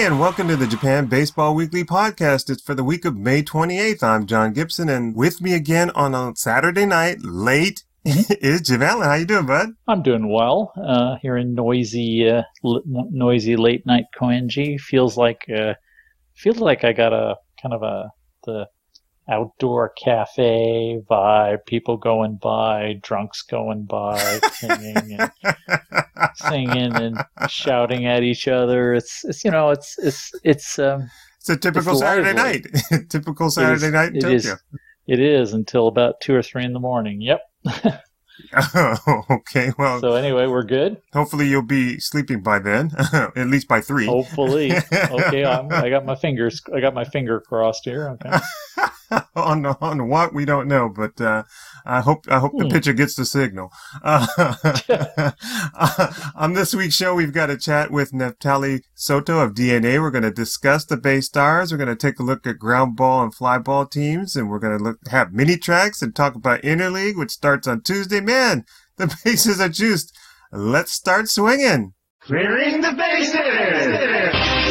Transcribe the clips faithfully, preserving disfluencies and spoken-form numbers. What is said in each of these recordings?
and welcome to the Japan Baseball Weekly Podcast. It's for the week of May twenty-eighth. I'm John Gibson, and with me again on a Saturday night, late, is Jim Allen. How you doing, bud? I'm doing well. Uh, here in noisy, uh, l- noisy late night Koenji. Feels like, uh, feels like I got a kind of a the outdoor cafe vibe. People going by, drunks going by, singing and singing and shouting at each other. It's, it's you know, it's it's it's um, it's a typical it's Saturday lively. night. Typical Saturday is, night in it Tokyo. Is, it is until about two or three in the morning. Yep. Oh, okay. Well, so anyway, we're good. Hopefully, you'll be sleeping by then, at least by three. Hopefully. Okay, I'm, I got my fingers. I got my finger crossed here. Okay. on the, on what we don't know, but uh, I hope I hope hmm. the pitcher gets the signal. Uh, uh, on this week's show, we've got a chat with Neftali Soto of D N A. We're going to discuss the Bay Stars. We're going to take a look at ground ball and fly ball teams, and we're going to look have mini tracks and talk about Interleague, which starts on Tuesday. Man, the bases are juiced. Let's start swinging. Clearing the bases.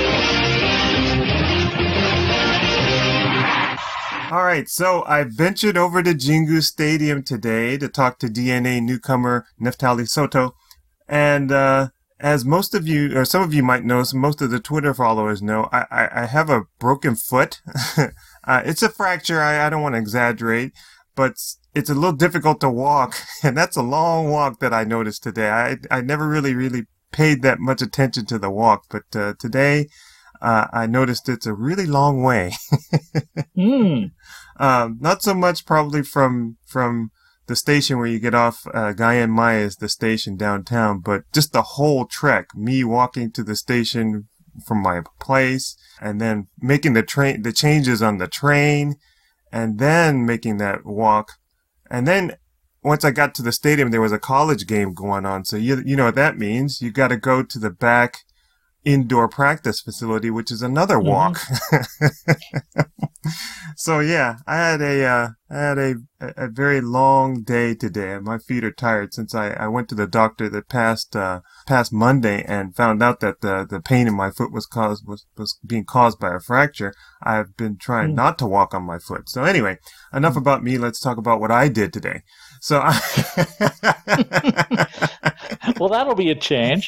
All right, so I ventured over to Jingu Stadium today to talk to D N A newcomer Neftali Soto. And uh, as most of you, or some of you might know, some, most of the Twitter followers know, I, I, I have a broken foot. uh, it's a fracture, I, I don't want to exaggerate, but it's a little difficult to walk. And that's a long walk that I noticed today. I, I never really, really paid that much attention to the walk, but uh, today... Uh, I noticed it's a really long way. mm. um, not so much probably from from the station where you get off. Uh, Gaien Maya is the station downtown, but just the whole trek. Me walking to the station from my place, and then making the train, the changes on the train, and then making that walk, and then once I got to the stadium, there was a college game going on. So you you know what that means? You got to go to the back indoor practice facility, which is another walk. Mm-hmm. So yeah, I had a, uh, I had a, a very long day today. My feet are tired since I, I went to the doctor the past, uh, past Monday and found out that the, the pain in my foot was caused, was, was being caused by a fracture. I've been trying mm. not to walk on my foot. So anyway, enough mm. about me. Let's talk about what I did today. So I well, that'll be a change.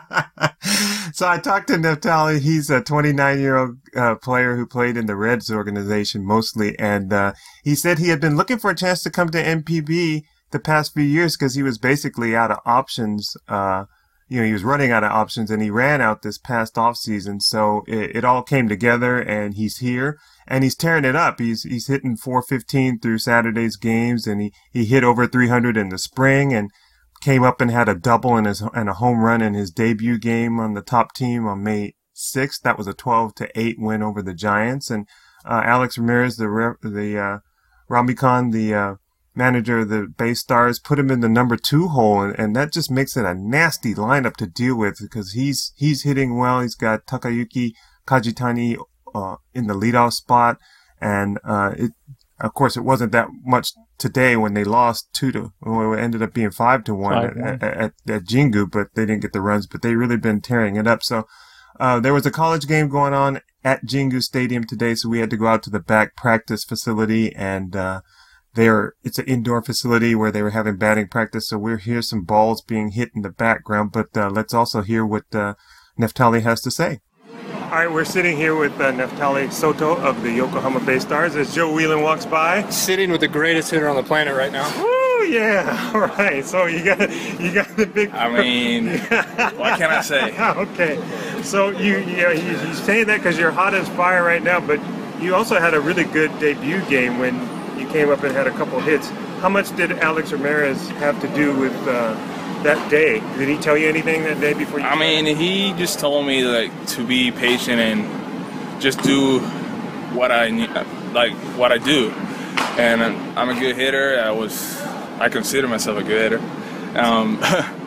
So I talked to Neftali. He's a twenty-nine-year-old uh, player who played in the Reds organization mostly, and uh, he said he had been looking for a chance to come to M P B the past few years because he was basically out of options. Uh, you know, he was running out of options, and he ran out this past off season. So it, it all came together, and he's here, and he's tearing it up. He's he's hitting four fifteen through Saturday's games, and he, he hit over three hundred in the spring, and came up and had a double and his and a home run in his debut game on the top team on May sixth. That was a twelve to eight win over the Giants. And uh, Alex Ramirez, the the uh, Ramikon, the uh, manager of the Bay Stars, put him in the number two hole, and, and that just makes it a nasty lineup to deal with because he's he's hitting well. He's got Takayuki Kajitani uh, in the leadoff spot, and uh, it. Of course, it wasn't that much today when they lost two to, well, it ended up being five to one at, at, at, at Jingu, but they didn't get the runs, but they really been tearing it up. So, uh, there was a college game going on at Jingu Stadium today, so we had to go out to the back practice facility, and, uh, there, it's an indoor facility where they were having batting practice, so we'll hear some balls being hit in the background, but, uh, let's also hear what, uh, Neftali has to say. All right, we're sitting here with uh, Neftali Soto of the Yokohama Bay Stars as Joe Whelan walks by. Sitting with the greatest hitter on the planet right now. Woo, yeah. All right, so you got you got the big... I mean, what can I say? Okay, so you, you he's saying that because you're hot as fire right now, but you also had a really good debut game when you came up and had a couple hits. How much did Alex Ramirez have to do with... Uh, that day? Did he tell you anything that day before you I started? mean, he just told me like to be patient and just do what I like what I do. And I'm a good hitter. I was I consider myself a good hitter. Um,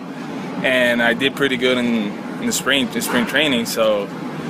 and I did pretty good in, in the spring in spring training, so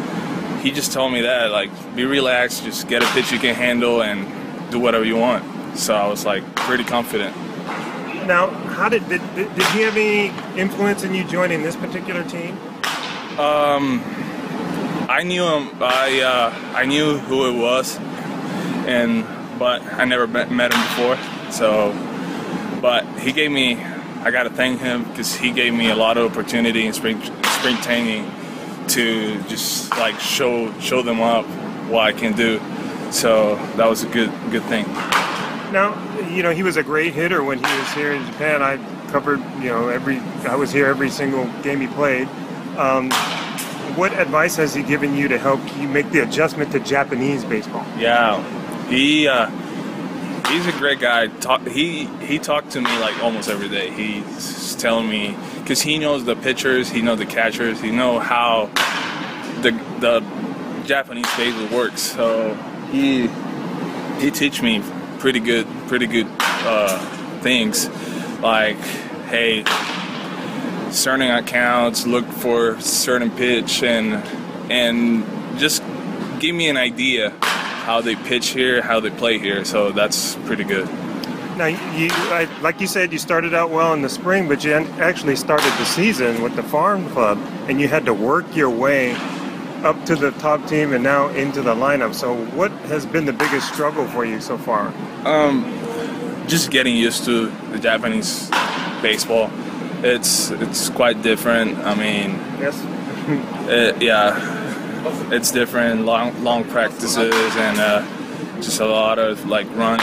he just told me that like be relaxed, just get a pitch you can handle and do whatever you want. So I was like pretty confident. Now, how did, did did he have any influence in you joining this particular team? Um, I knew him. I uh, I knew who it was, and but I never met, met him before. So, but he gave me. I gotta thank him because he gave me a lot of opportunity in spring spring training to just like show show them up what I can do. So that was a good good thing. Now, you know, he was a great hitter when he was here in Japan. I covered, you know, every. I was here every single game he played. Um, what advice has he given you to help you make the adjustment to Japanese baseball? Yeah, he uh, he's a great guy. Talk, he he talked to me like almost every day. He's telling me because he knows the pitchers, he knows the catchers, he knows how the the Japanese baseball works. So he he teach me pretty good pretty good uh, things like, hey, certain accounts, look for certain pitch, and and just give me an idea how they pitch here, how they play here. So that's pretty good. Now, you, I, like you said, you started out well in the spring, but you actually started the season with the farm club, and you had to work your way up to the top team and now into the lineup. So what has been the biggest struggle for you so far? Um, just getting used to the Japanese baseball. It's it's quite different. I mean, yes, it, yeah, it's different. Long long practices and uh, just a lot of like running,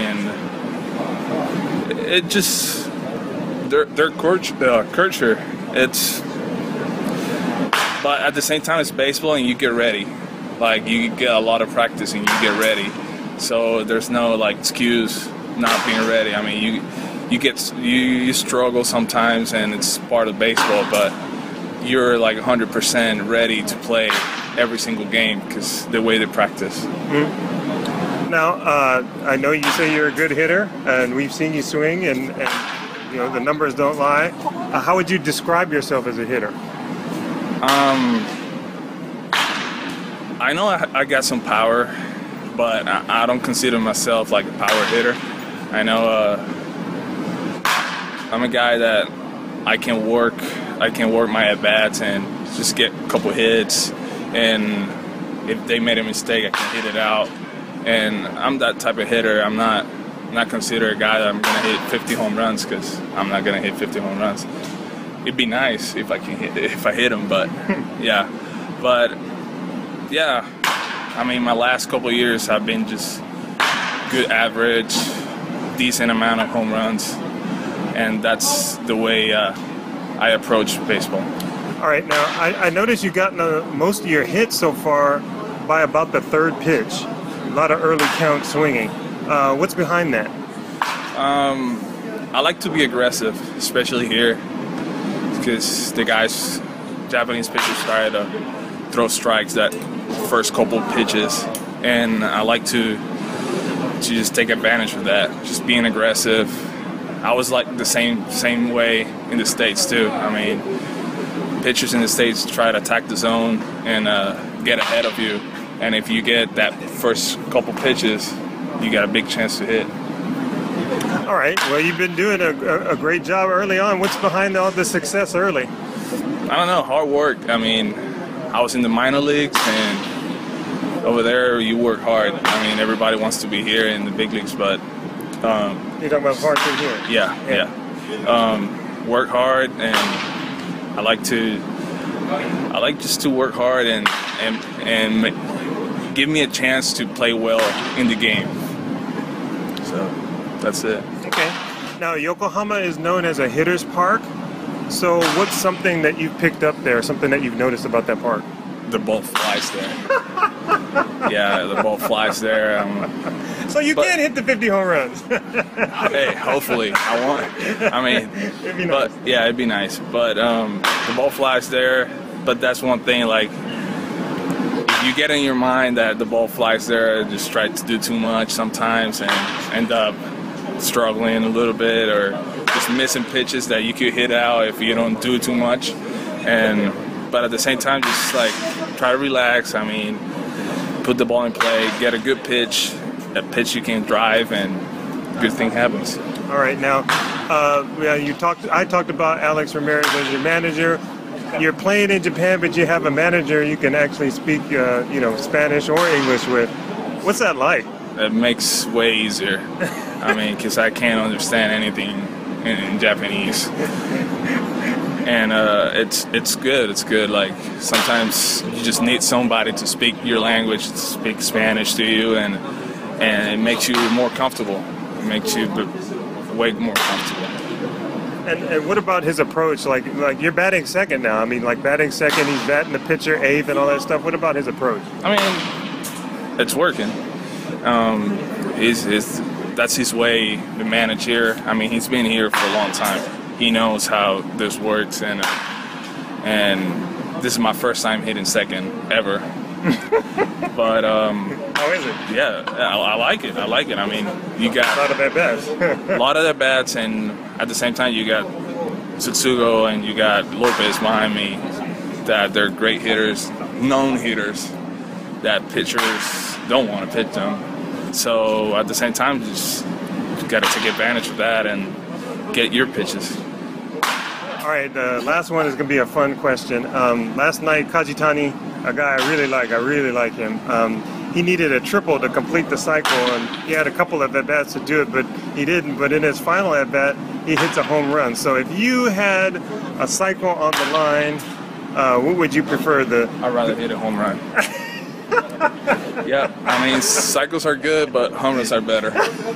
and it just their their culture. Uh, culture. It's but at the same time it's baseball, and you get ready. Like you get a lot of practice and you get ready. So there's no like excuse not being ready. I mean you. You get you, you struggle sometimes, and it's part of baseball. But you're like one hundred percent ready to play every single game because the way they practice. Mm-hmm. Now, uh, I know you say you're a good hitter, and we've seen you swing, and, and you know the numbers don't lie. Uh, how would you describe yourself as a hitter? Um, I know I, I got some power, but I, I don't consider myself like a power hitter. I know. Uh, I'm a guy that I can work, I can work my at-bats and just get a couple hits, and if they made a mistake, I can hit it out. And I'm that type of hitter. I'm not not considered a guy that I'm gonna hit fifty home runs because I'm not gonna hit fifty home runs. It'd be nice if I can hit if I hit them, but yeah, but yeah. I mean, my last couple of years have been just good average, decent amount of home runs. And that's the way uh, I approach baseball. All right, now I, I noticed you've gotten uh, most of your hits so far by about the third pitch. A lot of early count swinging. Uh, what's behind that? Um, I like to be aggressive, especially here, because the guys, Japanese pitchers, try to throw strikes that first couple pitches, and I like to to just take advantage of that, just being aggressive. I was like the same same way in the States too. I mean, pitchers in the States try to attack the zone and uh, get ahead of you. And if you get that first couple pitches, you got a big chance to hit. All right. Well, you've been doing a, a great job early on. What's behind all the success early? I don't know. Hard work. I mean, I was in the minor leagues, and over there you work hard. I mean, everybody wants to be here in the big leagues, but Um, You're talking about hard thing here. Yeah, yeah. yeah. Um, work hard, and I like to. I like just to work hard and and and give me a chance to play well in the game. So that's it. Okay. Now Yokohama is known as a hitter's park. So what's something that you've picked up there? Something that you've noticed about that park? The ball flies there. Yeah, the ball flies there. Um, So you but, can hit the fifty home runs. Hey, hopefully. I want I mean, it'd be but nice. yeah, it'd be nice. But um, the ball flies there. But that's one thing, like, if you get in your mind that the ball flies there, just try to do too much sometimes and end up struggling a little bit or just missing pitches that you could hit out if you don't do too much. And but at the same time, just like try to relax. I mean, put the ball in play, get a good pitch, a pitch you can drive, and good thing happens. All right, now uh, yeah, you talked. I talked about Alex Ramirez as your manager. you're playing in Japan, but you have a manager you can actually speak, uh, you know, Spanish or English with. What's that like? It makes way easier. I mean, because I can't understand anything in, in Japanese. And uh, it's it's good. It's good. Like sometimes you just need somebody to speak your language, to speak Spanish to you, and and it makes you more comfortable. It makes you way more comfortable. And, and what about his approach? Like like you're batting second now. I mean, like batting second, he's batting the pitcher eighth and all that stuff. What about his approach? I mean, it's working. Um, he's, he's, that's his way to manage here. I mean, he's been here for a long time. He knows how this works, and and this is my first time hitting second ever. But um, how is it? Yeah, I, I like it. I like it. I mean, you got a lot of at bats. a lot of at bats, and at the same time, you got Tsutsugo and you got Lopez behind me. That they're great hitters, known hitters. That pitchers don't want to pitch them. So at the same time, you just got to take advantage of that and get your pitches. All right, the last one is going to be a fun question. Um, last night, Kajitani, a guy I really like, I really like him. Um, he needed a triple to complete the cycle, and he had a couple of at-bats to do it, but he didn't. But in his final at-bat, he hits a home run. So if you had a cycle on the line, uh, what would you prefer? The I'd rather hit a home run. Yeah, I mean, cycles are good, but homers are better.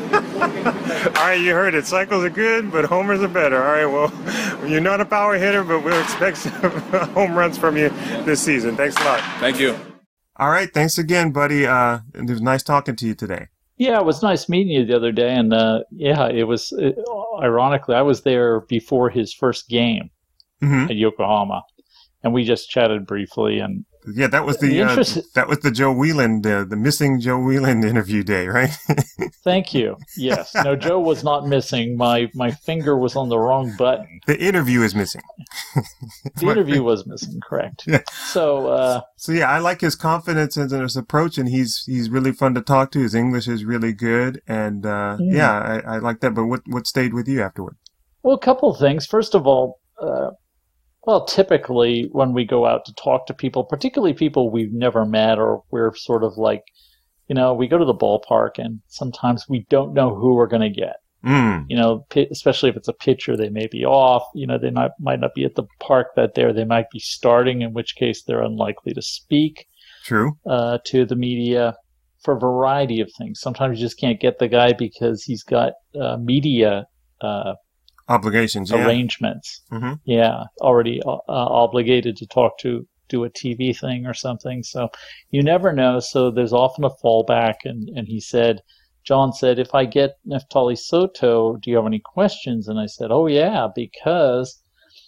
All right, you heard it. Cycles are good, but homers are better. All right, well, you're not a power hitter, but we'll expect some home runs from you this season. Thanks a lot. Thank you. All right, thanks again, buddy. Uh, it was nice talking to you today. Yeah, it was nice meeting you the other day, and uh, yeah, it was, it, ironically, I was there before his first game mm-hmm. at Yokohama, and we just chatted briefly, and yeah, that was the, the uh, that was the Joe Whelan, uh, the missing Joe Whelan interview day, right? Thank you. Yes. No, Joe was not missing. My my finger was on the wrong button. The interview is missing. The interview was missing, correct. Yeah. So uh, so yeah, I like his confidence and his approach, and he's he's really fun to talk to. His English is really good, and uh, mm. yeah, I, I like that. But what what stayed with you afterward? Well, a couple of things. First of all. Uh, Well, typically when we go out to talk to people, particularly people we've never met, or we're sort of like, you know, we go to the ballpark and sometimes we don't know who we're going to get. Mm. You know, especially if it's a pitcher, they may be off. You know, they might, might not be at the park that day. They might be starting, in which case they're unlikely to speak. True. Uh, to the media for a variety of things. Sometimes you just can't get the guy because he's got uh, media uh obligations, yeah. arrangements. Mm-hmm. Yeah, already uh, obligated to talk to, do a T V thing or something. So you never know. So there's often a fallback. And, and he said, John said, if I get Neftali Soto, do you have any questions? And I said, oh yeah, because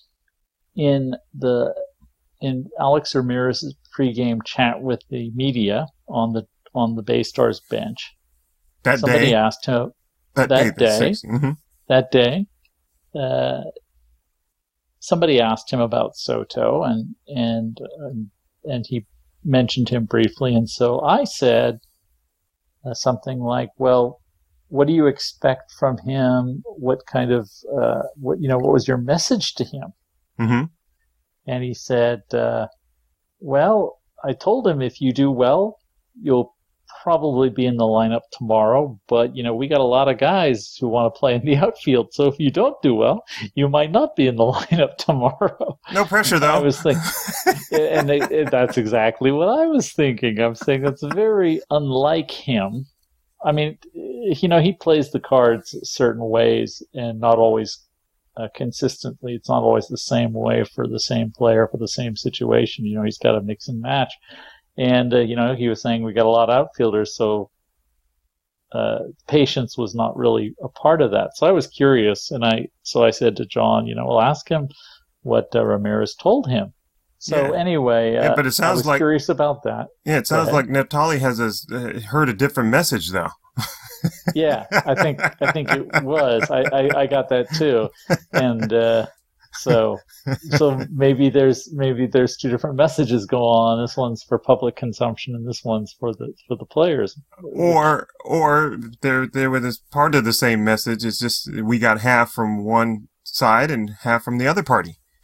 in the in Alex Ramirez's pregame chat with the media on the on the Baystars bench, that somebody day? asked him that, that day, day mm-hmm. that day. Uh, somebody asked him about Soto, and and um, and he mentioned him briefly, and so I said uh, something like, "Well, what do you expect from him? What kind of uh, what you know? What was your message to him?" Mm-hmm. And he said, uh, "Well, I told him if you do well, you'll probably be in the lineup tomorrow, but you know we got a lot of guys who want to play in the outfield, so if you don't do well, you might not be in the lineup tomorrow." No pressure, though. I was thinking, and they, that's exactly what I was thinking. I'm saying that's very unlike him. I mean, you know, he plays the cards certain ways, and not always uh, consistently. It's not always the same way for the same player for the same situation. You know, he's got to mix and match. And, uh, you know, he was saying we got a lot of outfielders, so uh, patience was not really a part of that. So I was curious, and I so I said to John, you know, well, ask him what uh, Ramirez told him. So yeah. anyway, uh, yeah, but it sounds I was like, curious about that. Yeah, it sounds like Neftali has a, uh, heard a different message, though. Yeah, I think I think it was. I, I, I got that too, and uh, so so maybe there's maybe there's two different messages going on. This one's for public consumption, and this one's for the for the players. Or or there there was part of the same message. It's just we got half from one side and half from the other party.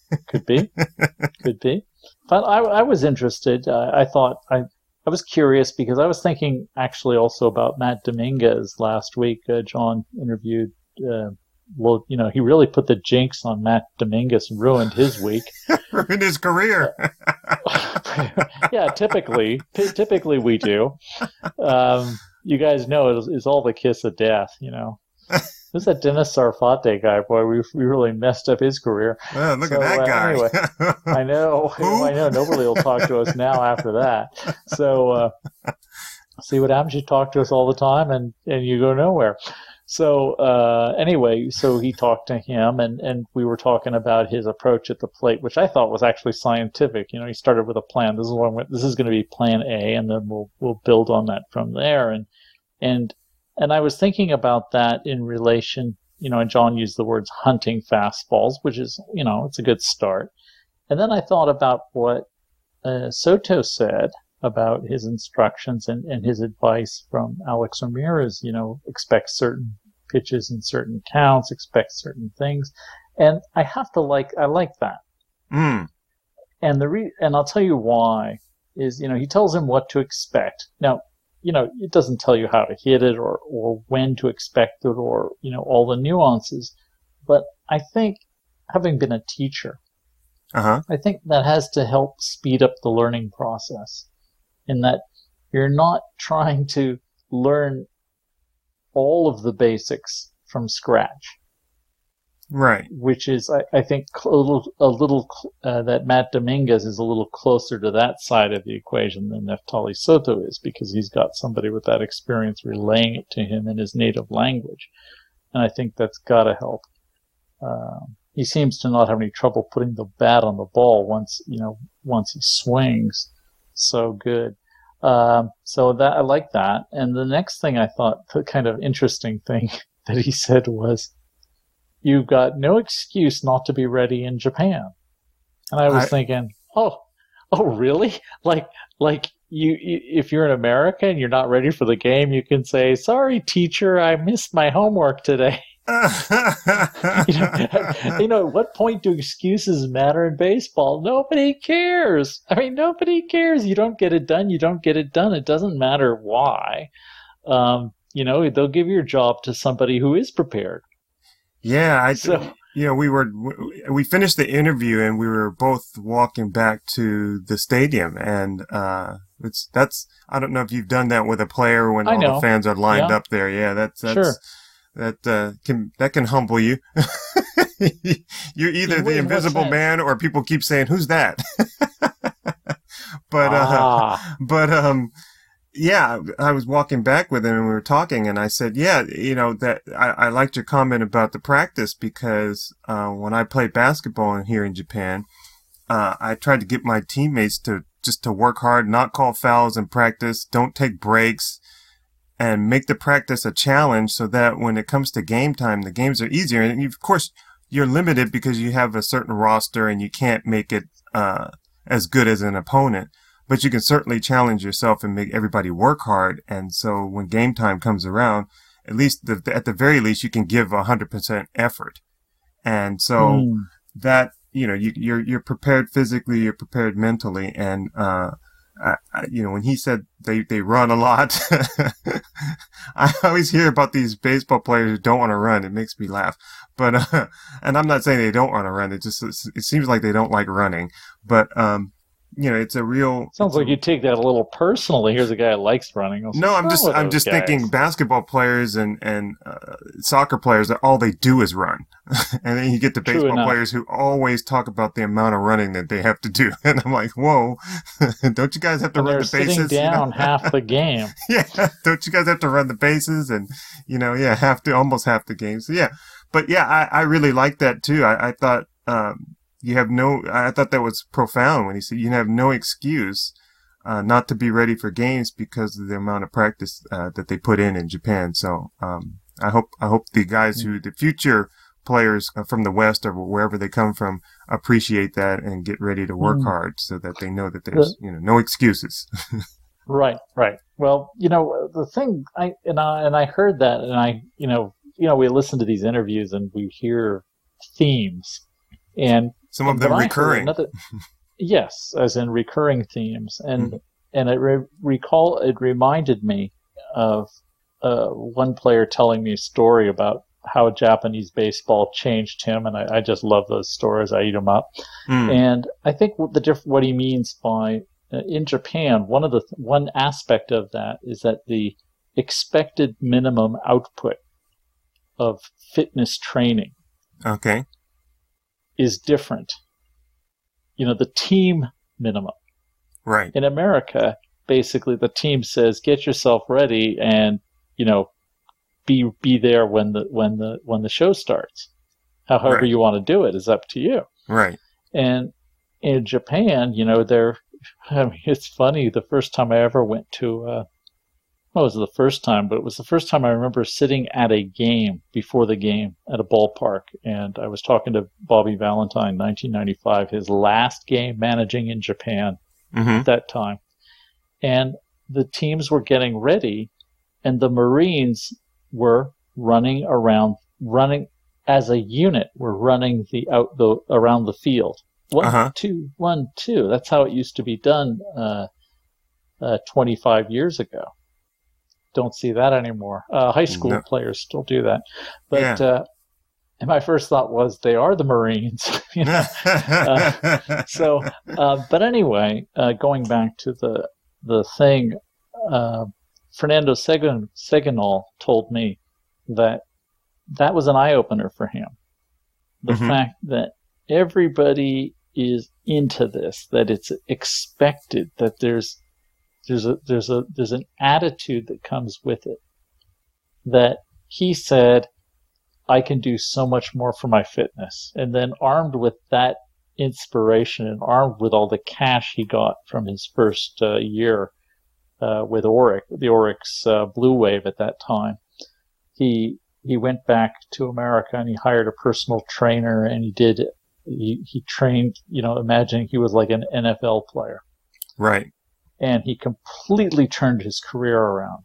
Could be. Could be. But I, I was interested. Uh, I thought I, I was curious because I was thinking actually also about Matt Dominguez last week. Uh, John interviewed. Uh, well, you know, he really put the jinx on Matt Dominguez and ruined his week. Ruined his career. Yeah, typically, t- typically we do. Um, you guys know it's, it's all the kiss of death. You know. Who's that Dennis Sarfate guy? Boy, we we really messed up his career. Oh, look so, at that uh, guy. Anyway, I know. Who? I know. Nobody will talk to us now after that. So, uh, see what happens? You talk to us all the time, and, and you go nowhere. So, uh, anyway, so he talked to him, and, and we were talking about his approach at the plate, which I thought was actually scientific. You know, he started with a plan. This is what I'm, this is going to be Plan A, and then we'll we'll build on that from there. And and And I was thinking about that in relation, you know, and John used the words hunting fastballs, which is, you know, it's a good start. And then I thought about what uh, Soto said about his instructions and, and his advice from Alex Ramirez, you know, expect certain pitches and certain counts, expect certain things. And I have to like, I like that. Mm. And the re- and I'll tell you why is, you know, he tells him what to expect. Now, you know, it doesn't tell you how to hit it or, or when to expect it or, you know, all the nuances. But I think, having been a teacher, Uh-huh. I think that has to help speed up the learning process in that you're not trying to learn all of the basics from scratch. Right. Which is, I, I think, a little, a little uh, that Matt Dominguez is a little closer to that side of the equation than Neftali Soto is, because he's got somebody with that experience relaying it to him in his native language, and I think that's got to help. Uh, he seems to not have any trouble putting the bat on the ball once you know once he swings. So good. Um, so that I like that. And the next thing I thought, the kind of interesting thing that he said was, "You've got no excuse not to be ready in Japan." And I was I, thinking, oh, oh, really? Like, like you, you, if you're in America and you're not ready for the game, you can say, "Sorry, teacher, I missed my homework today." you, know, you know, at what point do excuses matter in baseball? Nobody cares. I mean, nobody cares. You don't get it done. You don't get it done. It doesn't matter why. Um, you know, they'll give your job to somebody who is prepared. Yeah, I, So- you know, we were, we finished the interview and we were both walking back to the stadium, and, uh, it's, that's, I don't know if you've done that with a player when I all know. the fans are lined Yeah. up there. Yeah, that's, that's, Sure. that, uh, can, that can humble you. You're either In the what invisible sense? man or people keep saying, "Who's that?" But, uh, ah, but, um, yeah, I was walking back with him and we were talking, and I said, yeah, you know, that I, I liked your comment about the practice because, uh, when I played basketball here in Japan, uh, I tried to get my teammates to just to work hard, not call fouls in practice, don't take breaks, and make the practice a challenge so that when it comes to game time, the games are easier. And you, of course, you're limited because you have a certain roster and you can't make it, uh, as good as an opponent. But you can certainly challenge yourself and make everybody work hard. And so when game time comes around, at least the, at the very least, you can give a hundred percent effort. And so Hmm. that, you know, you, you're, you're prepared physically, you're prepared mentally. And, uh, I, I, you know, when he said they, they run a lot, I always hear about these baseball players who don't want to run. It makes me laugh. But, uh, and I'm not saying they don't want to run. It just, it seems like they don't like running. But, um, you know, it's a real. sounds like you take that a little personally. Here's a guy who likes running. What's No, I'm wrong just, with I'm those just guys? thinking basketball players and, and, uh, soccer players, all they do is run. And then you get the True baseball enough. players who always talk about the amount of running that they have to do. And I'm like, whoa, don't you guys have to And run they're the bases? sitting you know? down half the game. Yeah. Don't you guys have to run the bases and, you know, yeah, have to almost half the game. So yeah, but yeah, I, I really like that too. I, I thought, um, you have no, I thought that was profound when he said you have no excuse, uh, not to be ready for games because of the amount of practice, uh, that they put in in Japan. So, um, I hope, I hope the guys who, the future players from the West or wherever they come from appreciate that and get ready to work Mm. hard so that they know that there's, you know, no excuses. Right, right. Well, you know, the thing I and I and I heard that, and I, you know, you know, we listen to these interviews and we hear themes, and Some of them recurring. Another, yes, as in recurring themes. And mm. and it re- recall it reminded me of uh, one player telling me a story about how Japanese baseball changed him, and I, I just love those stories. I eat them up. Mm. And I think what the diff- what he means by uh, in Japan, one of the th- one aspect of that is that the expected minimum output of fitness training, okay, is different. You know, the team minimum. Right. In America, basically the team says, get yourself ready and, you know, be be there when the when the when the show starts. However right. you want to do it is up to you. Right. And in Japan, you know, they're I mean, it's funny, the first time I ever went to uh well, it was the first time, but it was the first time I remember sitting at a game before the game at a ballpark. And I was talking to Bobby Valentine, nineteen ninety-five, his last game managing in Japan mm-hmm. at that time. And the teams were getting ready, and the Marines were running around, running as a unit, were running the out the around the field. One, uh-huh. two, one, two. That's how it used to be done uh, uh, twenty-five years ago. Don't see that anymore. Uh, high school no. players still do that. But yeah. uh, and my first thought was they are the Marines. you know? uh, so, uh, but anyway, uh, going back to the the thing, uh, Fernando Segan, Seganol told me that that was an eye-opener for him. The mm-hmm. fact that everybody is into this, that it's expected, that there's There's a there's a there's an attitude that comes with it. That he said, I can do so much more for my fitness. And then armed with that inspiration and armed with all the cash he got from his first uh, year uh, with Oryx, the Oryx uh, Blue Wave at that time, he he went back to America and he hired a personal trainer and he did he he trained, you know, imagining he was like an N F L player. Right. And he completely turned his career around.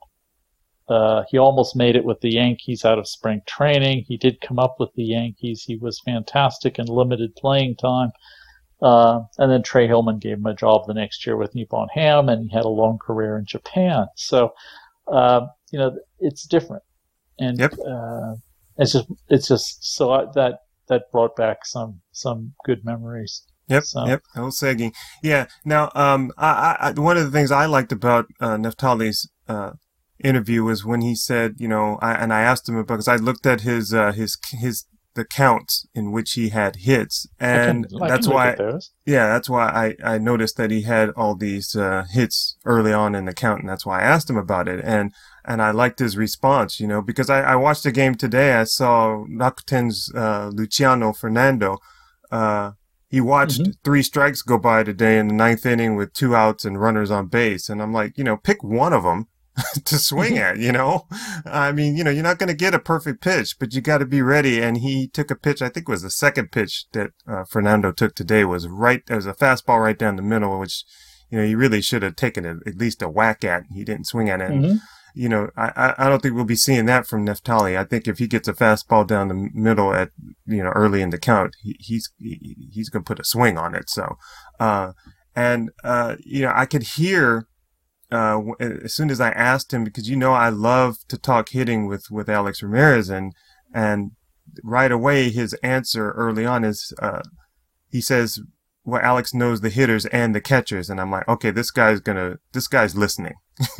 Uh, he almost made it with the Yankees out of spring training. He did come up with the Yankees. He was fantastic in limited playing time. Uh, and then Trey Hillman gave him a job the next year with Nippon Ham, and he had a long career in Japan. So, uh, you know, it's different. And yep. uh, it's just, it's just so I, that that brought back some some good memories. Yep, so. yep, Osegi. Yeah. Now, um, I, I, one of the things I liked about uh, Neftali's uh, interview was when he said, you know, I, and I asked him about because I looked at his uh, his his the counts in which he had hits, and I can, I that's can why, look at those. yeah, that's why I I noticed that he had all these uh, hits early on in the count, and that's why I asked him about it, and and I liked his response, you know, because I, I watched the game today. I saw Rakuten's uh, Luciano Fernando. Uh, He watched mm-hmm. three strikes go by today in the ninth inning with two outs and runners on base. And I'm like, you know, pick one of them to swing at, you know? I mean, you know, you're not going to get a perfect pitch, but you got to be ready. And he took a pitch, I think it was the second pitch that uh, Fernando took today was right, there was a fastball right down the middle, which, you know, he really should have taken it, at least a whack at. He didn't swing at it. Mm-hmm. You know, I, I don't think we'll be seeing that from Neftali. I think if he gets a fastball down the middle at, you know, early in the count, he, he's, he, he's going to put a swing on it. So, uh, and, uh, you know, I could hear, uh, as soon as I asked him, because, you know, I love to talk hitting with, with Alex Ramirez, and, and right away his answer early on is, uh, he says, well, Alex knows the hitters and the catchers. And I'm like, okay, this guy's gonna, this guy's listening.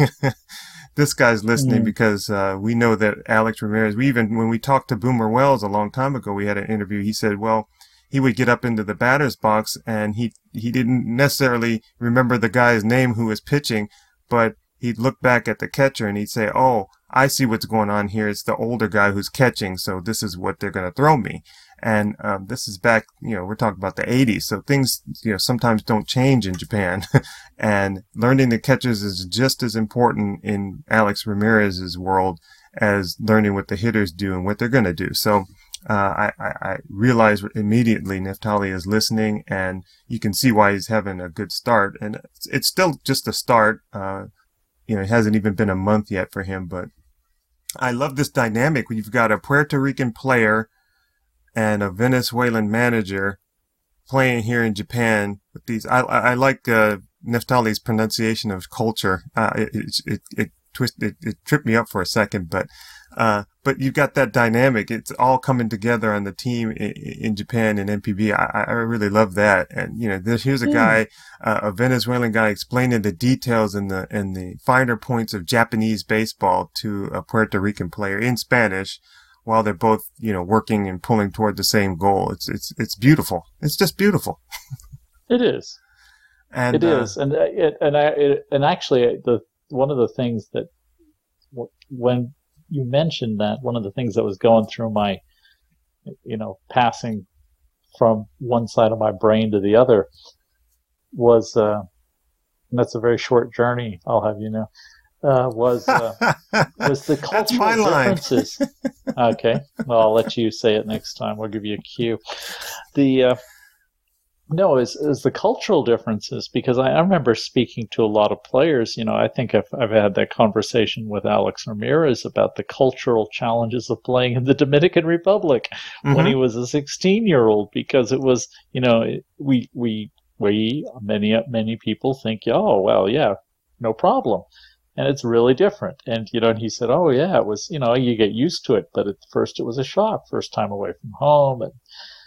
This guy's listening mm. because uh, we know that Alex Ramirez, we even, when we talked to Boomer Wells a long time ago, we had an interview, he said, well, he would get up into the batter's box and he, he didn't necessarily remember the guy's name who was pitching, but he'd look back at the catcher and he'd say, oh, I see what's going on here. It's the older guy who's catching, so this is what they're going to throw me. And um, this is back, you know, we're talking about the eighties, so things, you know, sometimes don't change in Japan. And learning the catchers is just as important in Alex Ramirez's world as learning what the hitters do and what they're going to do. So uh, I, I realize immediately Neftali is listening, and you can see why he's having a good start. And it's, it's still just a start. Uh, you know, it hasn't even been a month yet for him, but I love this dynamic when you've got a Puerto Rican player and a Venezuelan manager playing here in Japan with these. I I, I like uh, Neftali's pronunciation of culture. Uh, it it it, it twist it, it tripped me up for a second, but uh, but you've got that dynamic. It's all coming together on the team in, in Japan and N P B. I, I really love that. And you know, there's, here's a mm. guy, uh, a Venezuelan guy, explaining the details and the and the finer points of Japanese baseball to a Puerto Rican player in Spanish, while they're both, you know, working and pulling toward the same goal. It's it's it's beautiful. It's just beautiful. It is. And it uh, is, and it, and I it, and actually the one of the things that when you mentioned that, one of the things that was going through my, you know, passing from one side of my brain to the other was, uh, and that's a very short journey, I'll have you know, uh, was uh, was the cultural differences. Okay, well, I'll let you say it next time. We'll give you a cue. The uh, No, is is the cultural differences, because I, I remember speaking to a lot of players. You know, I think I've I've had that conversation with Alex Ramirez about the cultural challenges of playing in the Dominican Republic mm-hmm. when he was a sixteen-year-old, because it was, you know, we we we many many people think, oh well, yeah, no problem, and it's really different. And you know, and he said, oh yeah, it was, you know, you get used to it, but at first it was a shock, first time away from home, and.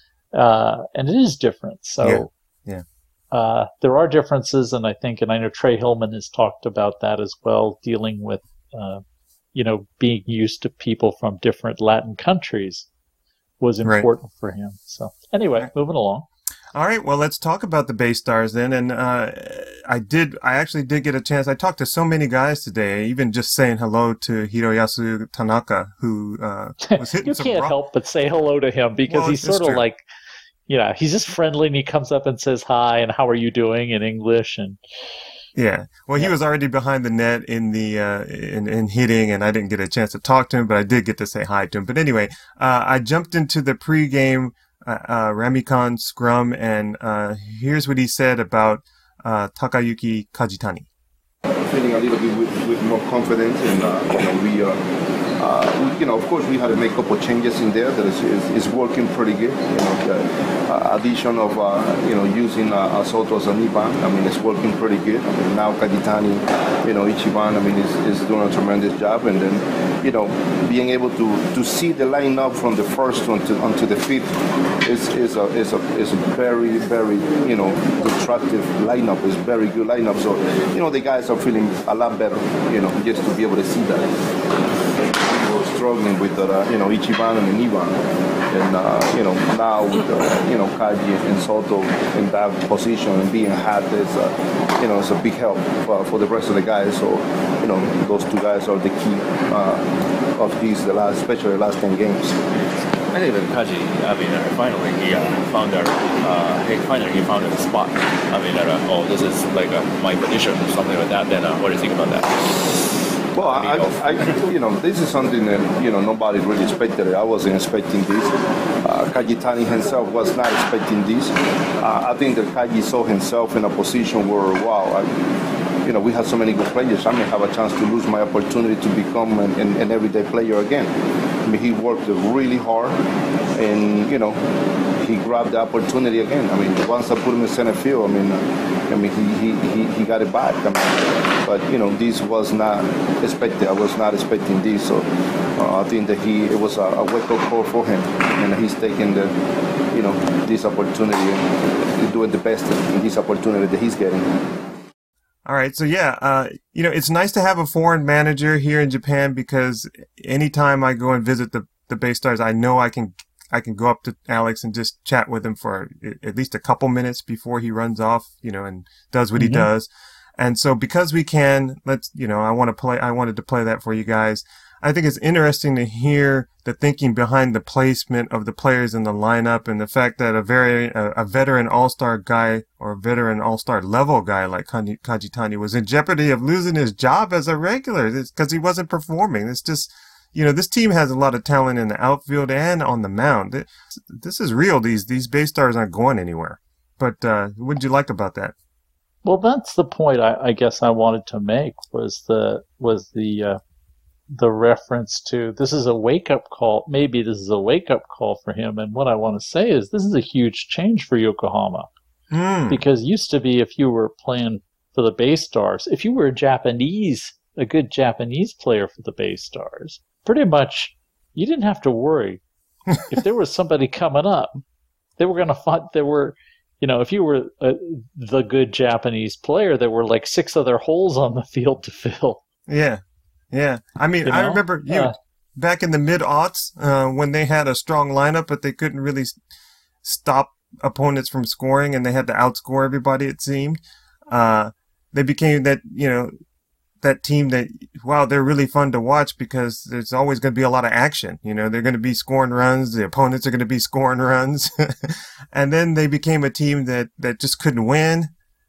Uh, and it is different. So, yeah, yeah. Uh, there are differences, and I think, and I know Trey Hillman has talked about that as well, dealing with, uh, you know, being used to people from different Latin countries was important right. for him. So, anyway, right. moving along. All right, well, let's talk about the Bay Stars then. And uh, I did, I actually did get a chance. I talked to so many guys today, even just saying hello to Hiroyasu Tanaka, who uh, was hitting you some can't rock- help but say hello to him, because well, he's sort of true. like, you know, he's just friendly, and he comes up and says hi and how are you doing in English. And yeah, well, yeah. he was already behind the net in the uh, in, in hitting, and I didn't get a chance to talk to him, but I did get to say hi to him. But anyway, uh, I jumped into the pregame uh, uh, Ramikon scrum, and uh, here's what he said about uh, Takayuki Kajitani. Feeling a little bit with, with more confidence, and uh, you know, we are. Uh, we, you know, of course, we had to make a couple changes in there that is, is, is working pretty good. You know, the uh, addition of uh, you know using uh, Soto as an Iban, I mean, it's working pretty good. I mean, now Kajitani, you know, Ichiban, I mean, is, is doing a tremendous job, and then you know, being able to, to see the lineup from the first one to onto the fifth is is a is a is a very very you know attractive lineup. Is very good lineup. So you know, the guys are feeling a lot better. You know, just to be able to see that. Struggling with the, uh, you know, Ichiban and Iban, and uh, you know, now with uh, you know Kaji and Soto in that position and being had is uh, you know, it's a big help for, for the rest of the guys. So you know, those two guys are the key uh, of these the last, especially the last ten games. I think that Kaji, I mean, uh, finally he uh, found a, uh, he finally he found a spot. I mean, uh, oh, this is like uh, my position or something like that. Then uh, what do you think about that? Well, I, I, you know, this is something that, you know, nobody really expected. I wasn't expecting this. Uh, Kajitani himself was not expecting this. Uh, I think that Kaji saw himself in a position where, wow, I, you know, we have so many good players. I may have a chance to lose my opportunity to become an, an, an everyday player again. I mean, he worked really hard, and, you know, he grabbed the opportunity again. I mean, once I put him in center field, I mean, I mean, he he, he, he got it back. I mean, but you know, this was not expected. I was not expecting this, so uh, I think that he it was a, a wake-up call for him, and he's taking the, you know, this opportunity and doing the best in this opportunity that he's getting. All right, so yeah, uh, you know, it's nice to have a foreign manager here in Japan, because anytime I go and visit the the Bay Stars, I know I can. I can go up to Alex and just chat with him for at least a couple minutes before he runs off, you know, and does what mm-hmm. he does. And so because we can, let's, you know, I want to play, I wanted to play that for you guys. I think it's interesting to hear the thinking behind the placement of the players in the lineup, and the fact that a very, a, a veteran all-star guy or a veteran all-star level guy like Kajitani was in jeopardy of losing his job as a regular because he wasn't performing. It's just, you know, this team has a lot of talent in the outfield and on the mound. This is real. These these Bay Stars aren't going anywhere. But uh, what did you like about that? Well, that's the point I, I guess I wanted to make was the was the uh, the reference to this is a wake-up call. Maybe this is a wake-up call for him. And what I want to say is this is a huge change for Yokohama. Mm. Because used to be if you were playing for the Bay Stars, if you were a Japanese, a good Japanese player for the Bay Stars, pretty much you didn't have to worry. If there was somebody coming up, they were going to find, there were, you know, if you were a, the good Japanese player, there were like six other holes on the field to fill. Yeah. Yeah. I mean, You I know? remember you Uh, back in the mid-aughts uh, when they had a strong lineup, but they couldn't really s- stop opponents from scoring, and they had to outscore everybody, it seemed. Uh, they became that, you know, that team that, wow, they're really fun to watch because there's always going to be a lot of action. You know, they're going to be scoring runs. The opponents are going to be scoring runs. And then they became a team that, that just couldn't win,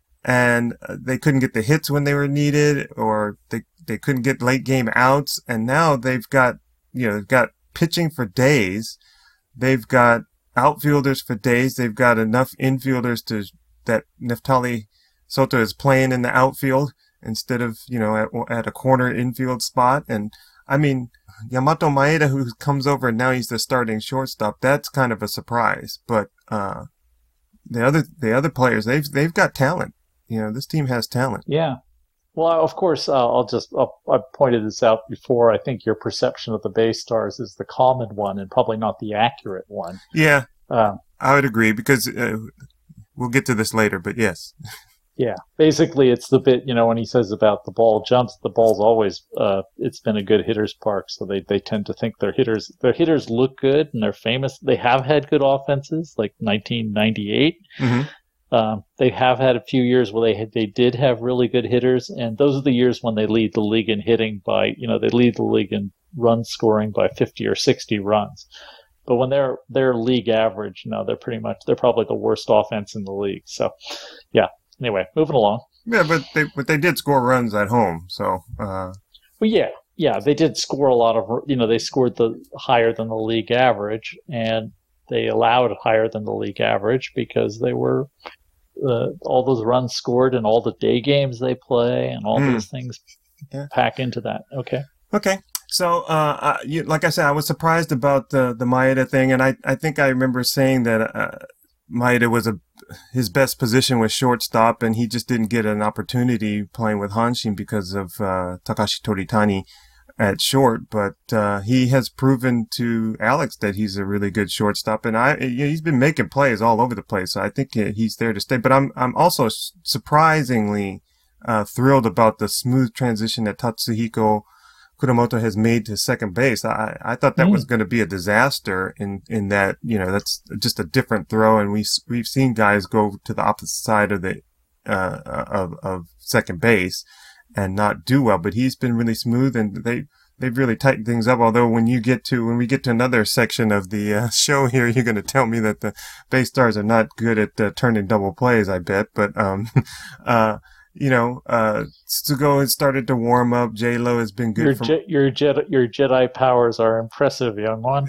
and uh, they couldn't get the hits when they were needed, or they, they couldn't get late game outs. And now they've got, you know, they've got pitching for days. They've got outfielders for days. They've got enough infielders to, that Neftali Soto is playing in the outfield instead of, you know, at, at a corner infield spot. And I mean, Yamato Maeda, who comes over and now he's the starting shortstop, that's kind of a surprise. But, uh, the other, the other players, they've, they've got talent. You know, this team has talent. Yeah. Well, of course, uh, I'll just, I'll, I pointed this out before. I think your perception of the Bay Stars is the common one and probably not the accurate one. Yeah, Um, I would agree because, uh, we'll get to this later, but yes. Yeah, basically it's the bit, you know, when he says about the ball jumps, the ball's always, uh, it's been a good hitter's park, so they, they tend to think their hitters, their hitters look good and they're famous. They have had good offenses, like nineteen ninety-eight. Mm-hmm. Um, they have had a few years where they had, they did have really good hitters, and those are the years when they lead the league in hitting by, you know, they lead the league in run scoring by fifty or sixty runs. But when they're, they're league average, you know, they're pretty much, they're probably the worst offense in the league. So, yeah. Anyway, moving along. Yeah, but they, but they did score runs at home. So, uh, Well, yeah, yeah, they did score a lot of, you know, they scored the higher than the league average, and they allowed higher than the league average because they were uh, all those runs scored and all the day games they play and all Mm. those things Yeah. pack into that. Okay. okay. So, uh, uh, you, like I said, I was surprised about the, the Maeda thing. And I, I think I remember saying that, uh, Maeda was a, his best position was shortstop, and he just didn't get an opportunity playing with Hanshin because of, uh, Takashi Toritani at short. But, uh, he has proven to Alex that he's a really good shortstop, and I, you know, he's been making plays all over the place. So I think he's there to stay, but I'm, I'm also surprisingly, uh, thrilled about the smooth transition that Tatsuhiko Kuramoto has made to second base. I, I thought that Mm. was going to be a disaster in, in that, you know, that's just a different throw. And we, we've seen guys go to the opposite side of the, uh, of, of second base and not do well, but he's been really smooth, and they, they've really tightened things up. Although when you get to, when we get to another section of the uh, show here, you're going to tell me that the Bay Stars are not good at uh, turning double plays, I bet. But, um, uh, you know, uh, Tsugo has started to warm up. J-Lo has been good Your, for Je- your, Jedi, your Jedi powers are impressive, young one.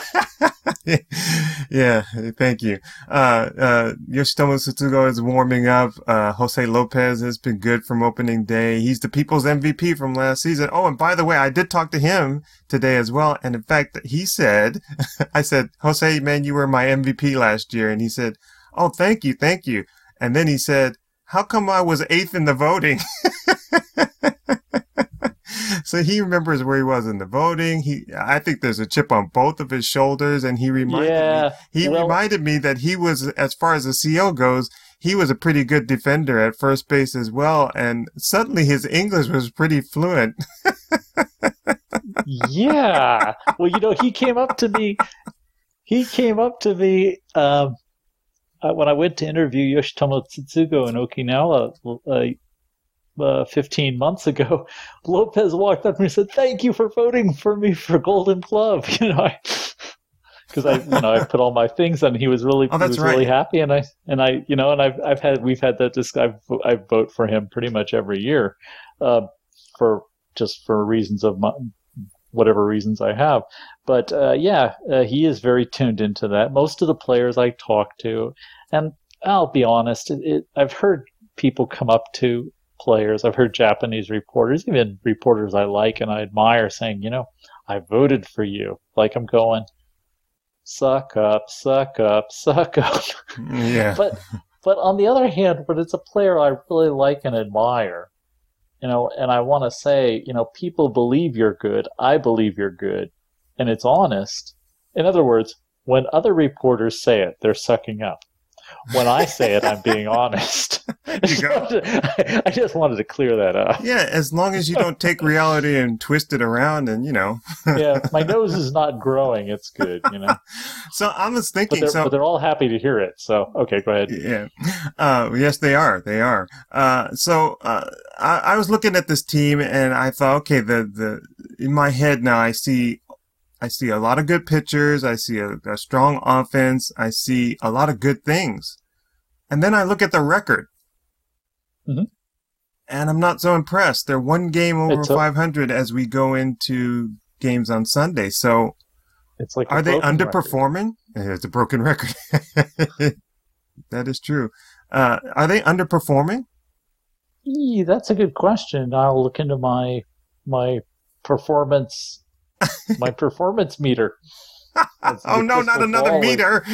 Yeah, thank you. Uh, uh, Yoshitomo Tsugo is warming up. Uh, Jose Lopez has been good from opening day. He's the people's M V P from last season. Oh, and by the way, I did talk to him today as well. And in fact, he said, I said, Jose, man, you were my M V P last year. And he said, oh, thank you, thank you. And then he said, how come I was eighth in the voting? So he remembers where he was in the voting. He, I think there's a chip on both of his shoulders, and he reminded Yeah, me, he well- reminded me that he was, as far as the C L goes, he was a pretty good defender at first base as well. And suddenly his English was pretty fluent. Yeah. Well, you know, he came up to me. He came up to me um, uh, when I went to interview Yoshitomo Tsugo in Okinawa uh, uh, fifteen months ago. Lopez walked up to me and said, "Thank you for voting for me for Golden Glove." You know, because I, you know, I put all my things on. He was really, Oh, he that's was really right. happy, and I, and I, you know, and I've, I've had, we've had that discussion. I vote for him pretty much every year, uh, for just for reasons of my, whatever reasons I have. But uh, yeah, uh, he is very tuned into that. Most of the players I talk to, and I'll be honest, it, it, I've heard people come up to players. I've heard Japanese reporters, even reporters I like and I admire, saying, you know, I voted for you. Like I'm going, suck up, suck up, suck up. Yeah. But but on the other hand, when it's a player I really like and admire, you know, and I want to say, you know, people believe you're good. I believe you're good. And it's honest. In other words, when other reporters say it, they're sucking up. When I say it, I'm being honest. You go. I just wanted to clear that up. Yeah, as long as you don't take reality and twist it around and, you know. Yeah, my nose is not growing. It's good, you know. So I was But thinking, they're, so. but they're all happy to hear it. So, okay, go ahead. Yeah. Uh, yes, they are. They are. Uh, so, uh, I, I was looking at this team and I thought, okay, the, the, in my head now, I see, I see a lot of good pitchers. I see a, a strong offense. I see a lot of good things. And then I look at the record. Mhm. And I'm not so impressed. They're one game over It's a- five hundred as we go into games on Sunday. So, It's like a are they broken record. underperforming? Eh, It's a broken record. That is true. Uh, are they underperforming? Eee, that's a good question. I'll look into my my performance my performance meter. That's Oh the no, not crystal another ball is- meter.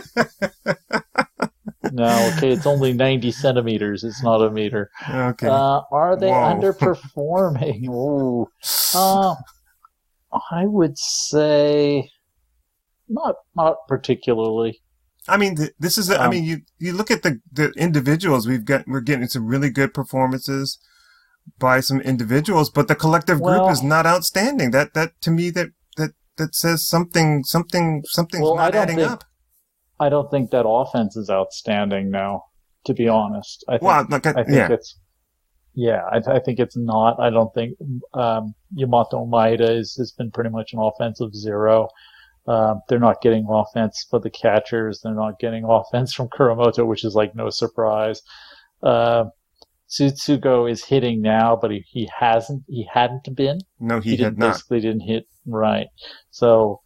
No, okay, it's only ninety centimeters. It's not a meter. Okay. Uh, are they Whoa. underperforming? Ooh. Uh, I would say not not particularly. I mean, th- this is. A, I um, mean, you you look at the the individuals. We've got we're getting some really good performances by some individuals, but the collective group Well- is not outstanding. That that to me that that that says something something something's Well, I not don't adding think- up. I don't think that offense is outstanding now, to be honest. I think, Well, like, I- I think yeah. it's yeah, I, I think it's not. I don't think um, Yamato Maeda is, has been pretty much an offensive zero. Um, they're not getting offense for the catchers. They're not getting offense from Kuramoto, which is like no surprise. Uh, Tsutsugo is hitting now, but he, he hasn't. He hadn't been. No, he, He, had didn't, not. basically didn't hit right. So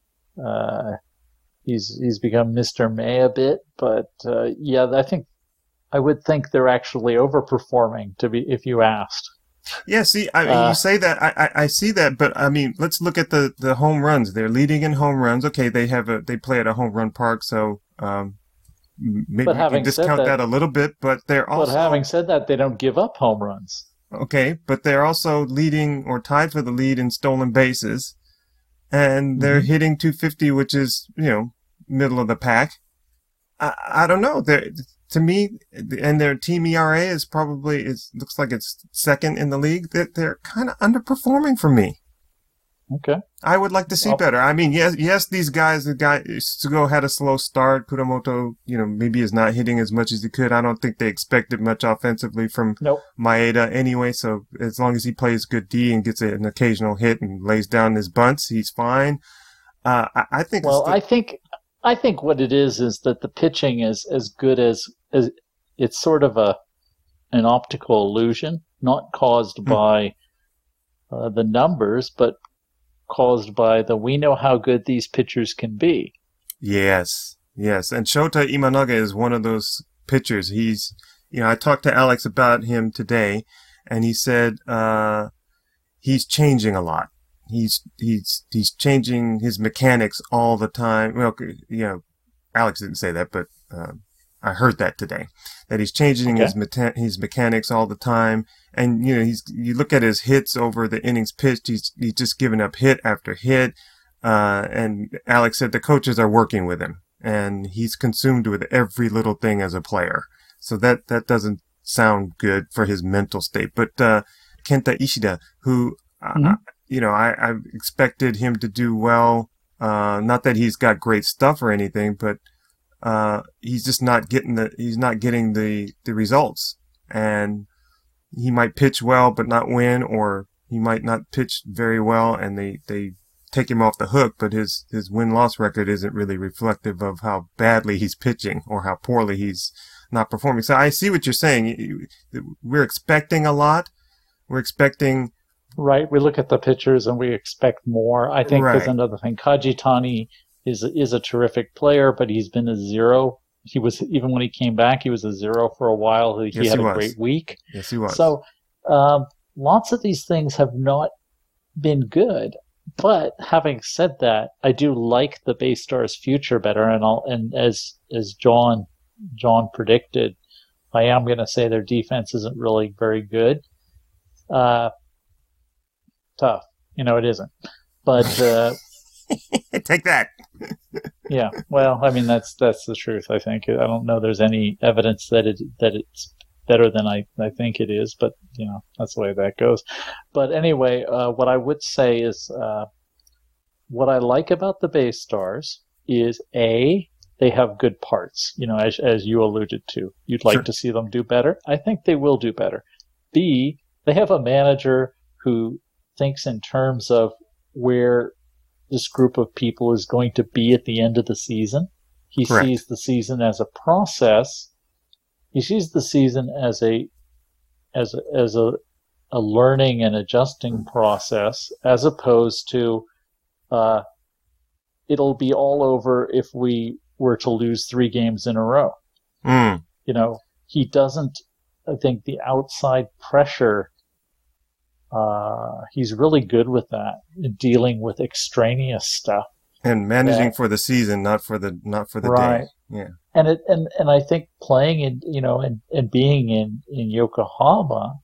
uh, he's he's become Mister May a bit, but uh, yeah, I think I would think they're actually overperforming. To be, if you asked. Yeah, see, I mean, Uh, you say that, I, I, I see that, but I mean, let's look at the, the home runs. They're leading in home runs. Okay, they have a, they play at a home run park, so, um, m- maybe But you can having said discount that, that- a little bit, but they're also, But having said that, they don't give up home runs. okay, but they're also leading or tied for the lead in stolen bases, and they're Mhm. hitting two fifty, which is, you know, middle of the pack. I, I don't know. They're, to me, and their team E R A is probably, is looks like it's second in the league. They're, they're kind of underperforming for me. Okay. I would like to see Well- better. I mean, yes, yes, these guys, the guy Sugo had a slow start. Kuramoto, you know, maybe is not hitting as much as he could. I don't think they expected much offensively from Nope. Maeda anyway. So as long as he plays good D and gets an occasional hit and lays down his bunts, he's fine. Uh, I, I think. Well, it's the, I think I think what it is is that the pitching is as good as as it's sort of a an optical illusion, not caused Hmm. by uh, the numbers, but caused by the we know how good these pitchers can be. Yes, yes. And Shota Imanaga is one of those pitchers. He's, you know, I talked to Alex about him today, and he said uh, he's changing a lot. He's he's he's changing his mechanics all the time. Well, you know, Alex didn't say that, but uh, I heard that today. That he's changing Okay. his meta- his mechanics all the time. And you know, he's you look at his hits over the innings pitched. He's he's just giving up hit after hit. Uh, and Alex said the coaches are working with him, and he's consumed with every little thing as a player. So that that doesn't sound good for his mental state. But uh, Kenta Ishida, who uh, Mhm. you know, I, I expected him to do well. Uh, not that he's got great stuff or anything, but uh, he's just not getting the he's not getting the the results, and he might pitch well but not win, or he might not pitch very well and they, they take him off the hook, but his, his win-loss record isn't really reflective of how badly he's pitching or how poorly he's not performing. So I see what you're saying. We're expecting a lot. We're expecting, Right. We look at the pitchers and we expect more. I think Right. there's another thing. Kajitani is is a terrific player, but he's been a zero he was even when he came back, he was a zero for a while. He, Yes, he had he a was. great week. Yes, he was. So um, lots of these things have not been good. But having said that, I do like the Bay Stars' future better, and I'll, and as as John John predicted, I am going to say their defense isn't really very good. Uh, tough, you know, it isn't. But uh, take that. yeah, well, I mean that's that's the truth. I think I don't know. There's any evidence that it that it's better than I, I think it is, but you know that's the way that goes. But anyway, uh, what I would say is uh, what I like about the Bay Stars is A, they have good parts. You know, as as you alluded to, you'd like Sure. to see them do better. I think they will do better. B, they have a manager who thinks in terms of where this group of people is going to be at the end of the season. He Correct. sees the season as a process. He sees the season as a as a, as a a learning and adjusting process, as opposed to uh, it'll be all over if we were to lose three games in a row. Mm. You know, he doesn't. I think the outside pressure. Uh, he's really good with that, dealing with extraneous stuff. And managing Yeah. for the season, not for the not for the Right. day. Yeah. And it and, and I think playing in you know and, and being in, in Yokohama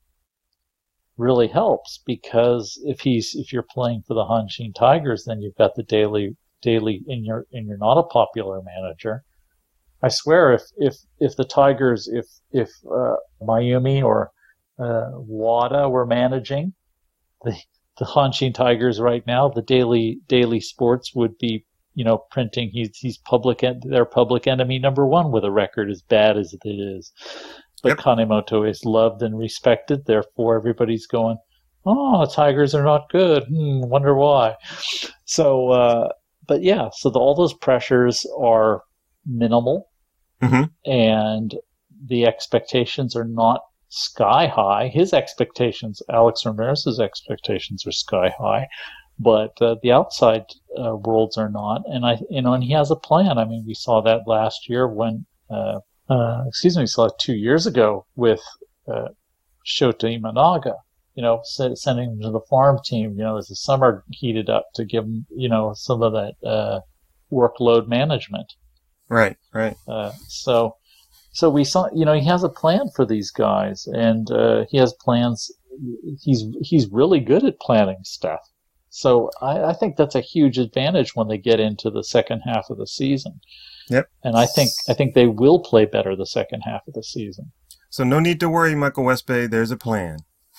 really helps, because if he's if you're playing for the Hanshin Tigers, then you've got the daily daily and you're and you're not a popular manager. I swear, if if if the Tigers, if if uh, Mayumi or uh, Wada were managing the the Hanshin Tigers right now, the daily daily sports would be, you know, printing he's he's public en- their public enemy number one with a record as bad as it is. But Yep. Kanemoto is loved and respected, therefore everybody's going, oh, Tigers are not good. Hmm, wonder why. So, uh, but yeah, so the, all those pressures are minimal, Mhm. and the expectations are not sky high. His expectations, Alex Ramirez's expectations, are sky high, but uh, the outside uh, worlds are not. And I, you know, and he has a plan. I mean, we saw that last year when, uh, uh, excuse me, we saw it two years ago with uh, Shota Imanaga. You know, send, sending him to the farm team. You know, as the summer heated up, to give him, you know, some of that uh, workload management. Right. Right. Uh, so, so we saw, you know, he has a plan for these guys, and uh, he has plans. He's he's really good at planning stuff. So I, I think that's a huge advantage when they get into the second half of the season. Yep. And I think I think they will play better the second half of the season. So no need to worry, Michael Westbay. There's a plan.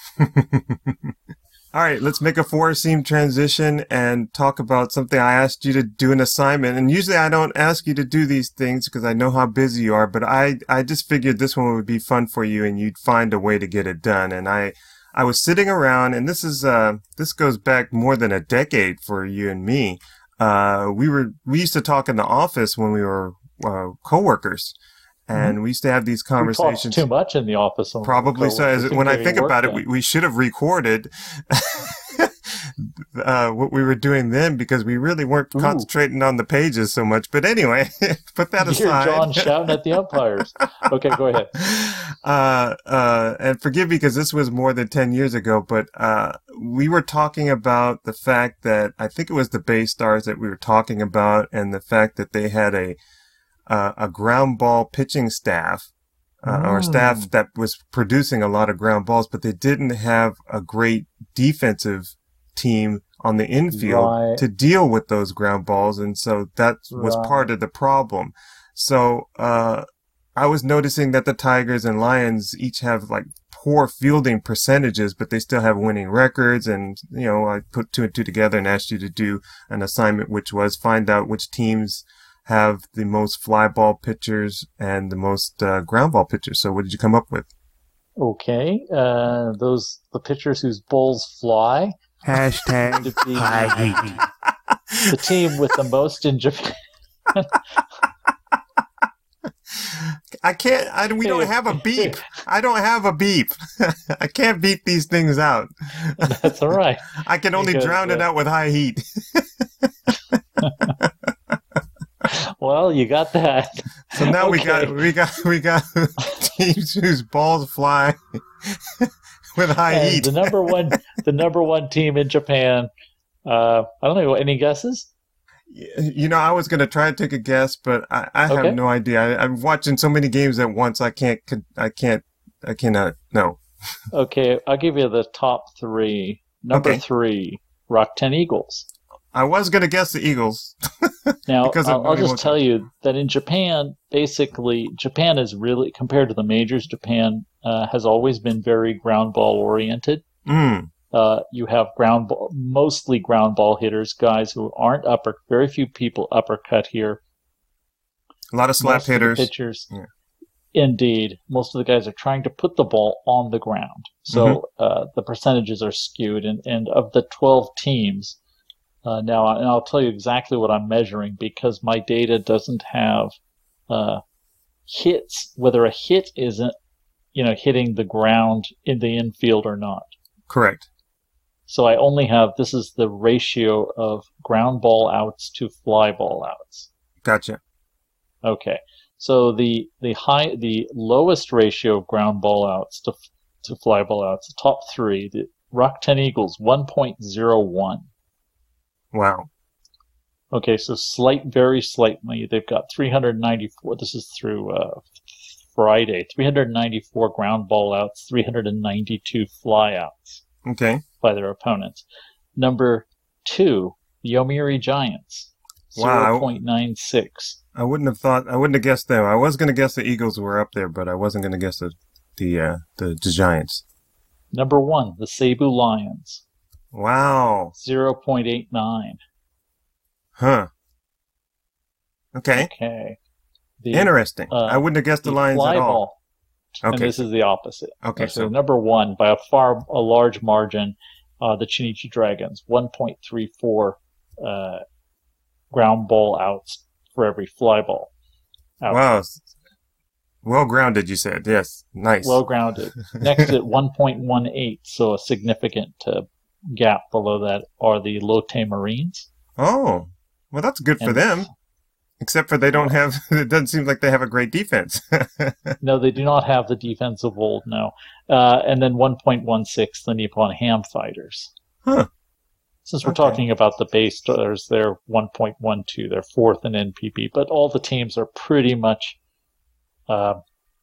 All right, let's make a four-seam transition and talk about something. I asked you to do an assignment, and usually I don't ask you to do these things because I know how busy you are, but I, I just figured this one would be fun for you and you'd find a way to get it done. And I, I was sitting around, and this is, uh, this goes back more than a decade for you and me. Uh, we were, we used to talk in the office when we were, uh, coworkers. And we used to have these We conversations. talked too much in the office. when we were Probably so. As coworkers when I and think getting about it, work we, done. we should have recorded uh, what we were doing then, because we really weren't Ooh. concentrating on the pages so much. But anyway, put that You hear aside. John shouting at the umpires. Okay, go ahead. Uh, uh, and forgive me because this was more than ten years ago, but, uh, we were talking about the fact that I think it was the Bay Stars that we were talking about, and the fact that they had a, uh, a ground ball pitching staff, uh, or Mm. staff that was producing a lot of ground balls, but they didn't have a great defensive team on the infield Right. to deal with those ground balls. And so that was Right. part of the problem. So, uh, I was noticing that the Tigers and Lions each have like poor fielding percentages, but they still have winning records. And, you know, I put two and two together and asked you to do an assignment, which was find out which teams have the most fly ball pitchers and the most uh, ground ball pitchers. So what did you come up with? Okay, uh, those the pitchers whose balls fly. Hashtag To be the team with the most in Japan. I can't, I, we don't have a beep. I don't have a beep. I can't beat these things out. That's all right. I can only Because, drown it uh, out with high heat. Well, you got that. So now we Okay. got we got we got teams whose balls fly with high And heat. the number one, the number one team in Japan. Uh, I don't know. Any guesses? You know, I was going to try to take a guess, but I, I have Okay. no idea. I, I'm watching so many games at once. I can't. I can't. I cannot. No. Okay, I'll give you the top three. Number Okay. three, Rakuten Eagles. I was going to guess the Eagles. Now, Because of I'll, I'll just Morimoto. tell you that in Japan, basically, Japan is really, compared to the majors, Japan uh, has always been very ground ball oriented. Mm. Uh, you have ground ball, mostly ground ball hitters, guys who aren't upper. Very few people uppercut here. A lot of slap Most of the hitters. pitchers, Yeah. indeed, most of the guys are trying to put the ball on the ground. So Mm-hmm. uh, the percentages are skewed. And, and of the twelve teams, uh, now and I'll tell you exactly what I'm measuring because my data doesn't have uh, hits, whether a hit isn't, you know, hitting the ground in the infield or not. Correct. So I only have, this is the ratio of ground ball outs to fly ball outs. Gotcha. Okay. So the, the high, the lowest ratio of ground ball outs to, to fly ball outs, the top three, the Rakuten Eagles, one point oh one. Wow. Okay. So slight, very slightly, they've got three hundred ninety-four, this is through, uh, Friday, three hundred ninety-four ground ball outs, three hundred ninety-two fly outs Okay. by their opponents. Number two, the Yomiuri Giants, Wow. zero point nine six. I wouldn't have thought. I wouldn't have guessed them. I was going to guess the Eagles were up there, but I wasn't going to guess the the, uh, the the Giants. Number one, the Seibu Lions, Wow. zero point eight nine. Huh. Okay. Okay. The, Interesting. uh, I wouldn't have guessed the, the Lions fly at all. ball, and Okay. this is the opposite. Okay. So So number one, by a far, a large margin, uh, the Chinichi Dragons, one point three four uh, ground ball outs for every fly ball. Out. wow. Well grounded, you said. Yes. Nice. Well grounded. Next at one point one eight, so a significant uh, gap below that are the Lotte Marines. oh. Well, that's good for And- them. Except for they don't have. It doesn't seem like they have a great defense. No, they do not have the defense of old, no. Uh, and then one point one six, the Nippon Ham Fighters. Huh. Since we're Okay. talking about the base stars, they're one point one two. They're fourth in N P B, but all the teams are pretty much uh,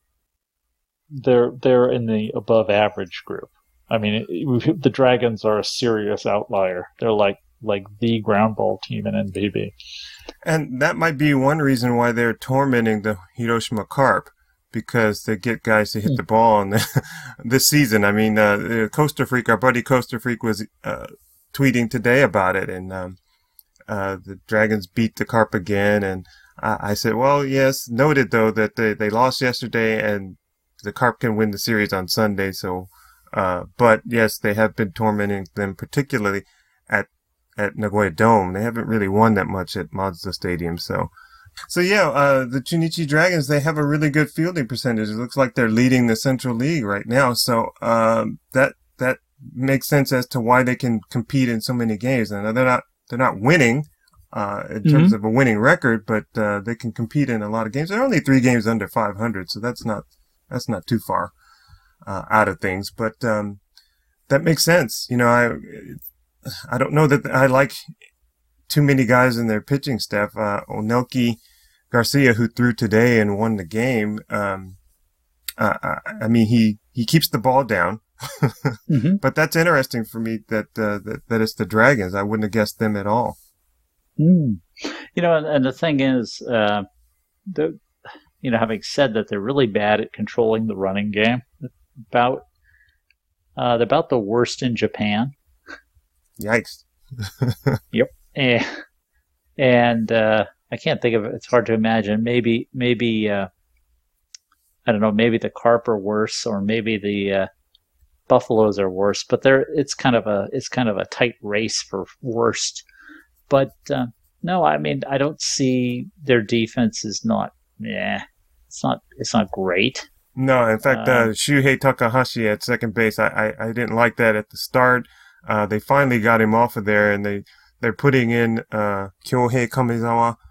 they're they're in the above average group. I mean, it, the Dragons are a serious outlier. They're like like the ground ball team in N P B. And that might be one reason why they're tormenting the Hiroshima Carp, because they get guys to hit the ball on the, this season. I mean, uh, Coaster Freak, our buddy Coaster Freak, was uh, tweeting today about it, and um, uh, the Dragons beat the Carp again. And I, I said, well, yes, noted though that they, they lost yesterday, and the Carp can win the series on Sunday. So, uh, but yes, they have been tormenting them, particularly at at Nagoya Dome. They haven't really won that much at Mazda Stadium. So, so yeah, uh, the Chunichi Dragons, they have a really good fielding percentage. It looks like they're leading the Central League right now. So, um, that, that makes sense as to why they can compete in so many games. And they're not, they're not winning, uh, in terms of a winning record, but, uh, they can compete in a lot of games. They're only three games under five hundred. So that's not, that's not too far, uh, out of things. But, um, that makes sense. You know, I, I don't know that I like too many guys in their pitching staff. Uh, Onelki Garcia, who threw today and won the game. Um, uh, I, I mean, he, he keeps the ball down, Mm-hmm. but that's interesting for me that, uh, that, that it's the Dragons. I wouldn't have guessed them at all. Mm. You know, and, and the thing is, uh, the, you know, having said that, they're really bad at controlling the running game. About, uh, they're about the worst in Japan. Yikes. And, and uh, I can't think of it. It's hard to imagine. Maybe, maybe, uh, I don't know, maybe the Carp are worse, or maybe the uh, Buffaloes are worse. But they're, it's kind of a, it's kind of a tight race for worst. But uh, no, I mean, I don't see their defense is not, yeah, it's not, it's not great. No, in fact, uh, Uh, Shuhei Takahashi at second base, I, I, I didn't like that at the start. Uh, they finally got him off of there, and they, they're putting in, uh, Kyohei Kamezawa,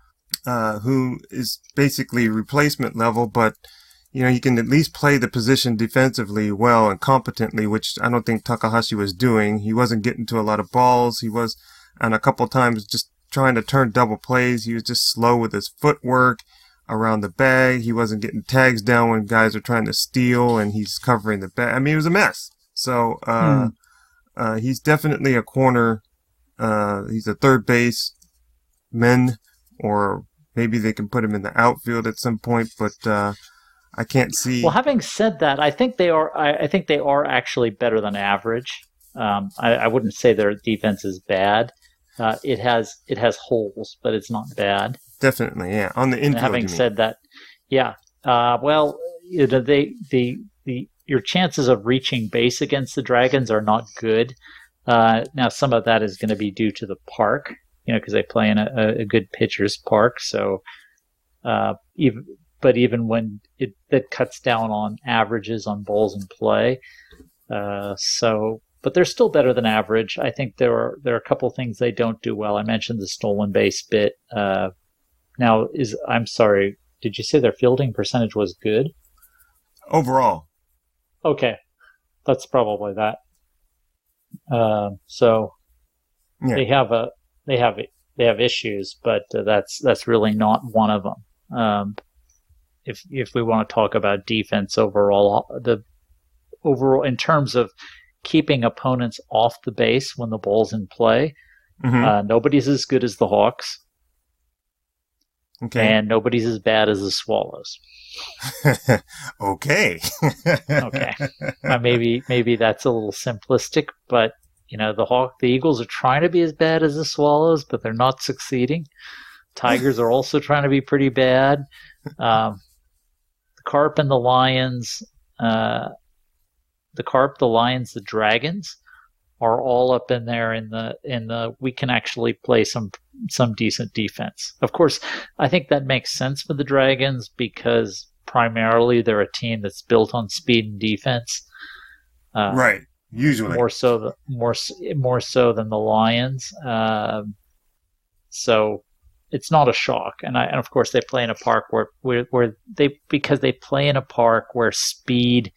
uh, who is basically replacement level, but you know, he can at least play the position defensively well and competently, which I don't think Takahashi was doing. He wasn't getting to a lot of balls. He was, and a couple of times, just trying to turn double plays. He was just slow with his footwork around the bag. He wasn't getting tags down when guys are trying to steal, and he's covering the bag. I mean, it was a mess. So uh, hmm. uh, he's definitely a corner. Uh, he's a third base man, or maybe they can put him in the outfield at some point, but uh, I can't see. Well, having said that, I think they are. I, I think they are actually better than average. Um, I, I wouldn't say their defense is bad. Uh, it has it has holes, but it's not bad. Definitely, yeah. On the infield. And having said that, yeah. Uh, well, you know, they the the your chances of reaching base against the Dragons are not good. Uh, now, some of that is going to be due to the park, you know, because they play in a, a good pitcher's park. So, uh, even but even when it that cuts down on averages on balls in play. Uh, so. But they're still better than average. I think there are there are a couple things they don't do well. I mentioned the stolen base bit. Uh, now, is I'm sorry, did you say their fielding percentage was good? Overall. Okay, that's probably that. Uh, so yeah. they have a they have they have issues, but uh, that's that's really not one of them. Um, if if we want to talk about defense overall, the overall in terms of keeping opponents off the base when the ball's in play. Mm-hmm. Uh, nobody's as good as the Hawks. Okay. And nobody's as bad as the Swallows. okay. okay. Uh, maybe maybe that's a little simplistic, but you know the Hawk, the Eagles are trying to be as bad as the Swallows, but they're not succeeding. Tigers are also trying to be pretty bad. Um, the Carp and the Lions. Uh, The Carp, the Lions, the Dragons are all up in there in the in the we can actually play some some decent defense. Of course, I think that makes sense for the Dragons because primarily they're a team that's built on speed and defense. Uh, right, usually more so the, more more so than the Lions. Uh, so it's not a shock, and I and of course they play in a park where where, where they because they play in a park where speed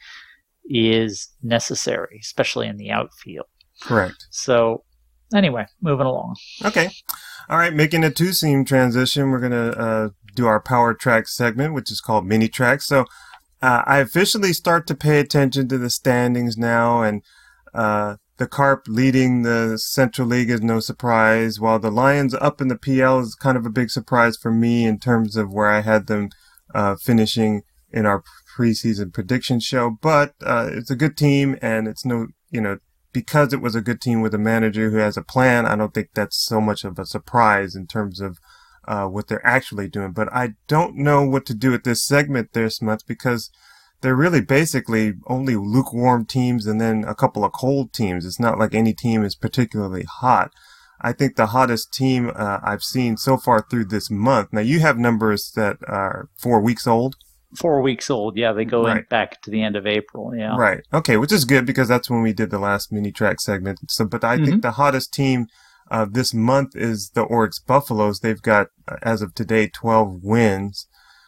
is necessary, especially in the outfield. Correct. So, anyway, moving along. Okay. All right, making a two-seam transition, we're going to uh, do our Power Track segment, which is called Mini Tracks. So, uh, I officially start to pay attention to the standings now, and uh, the Carp leading the Central League is no surprise, while the Lions up in the P L is kind of a big surprise for me in terms of where I had them uh, finishing in our preseason prediction show, but uh, it's a good team, and it's no, you know, because it was a good team with a manager who has a plan, I don't think that's so much of a surprise in terms of uh, what they're actually doing. But I don't know what to do with this segment this month because they're really basically only lukewarm teams and then a couple of cold teams. It's not like any team is particularly hot. I think the hottest team uh, I've seen so far through this month. Now, you have numbers that are four weeks old. Four weeks old, yeah. They go right. in back to the end of April, yeah. Right. Okay, which is good because that's when we did the last mini track segment. So, but I mm-hmm. think the hottest team uh, this month is the Oryx Buffaloes. They've got, uh, as of today, twelve wins.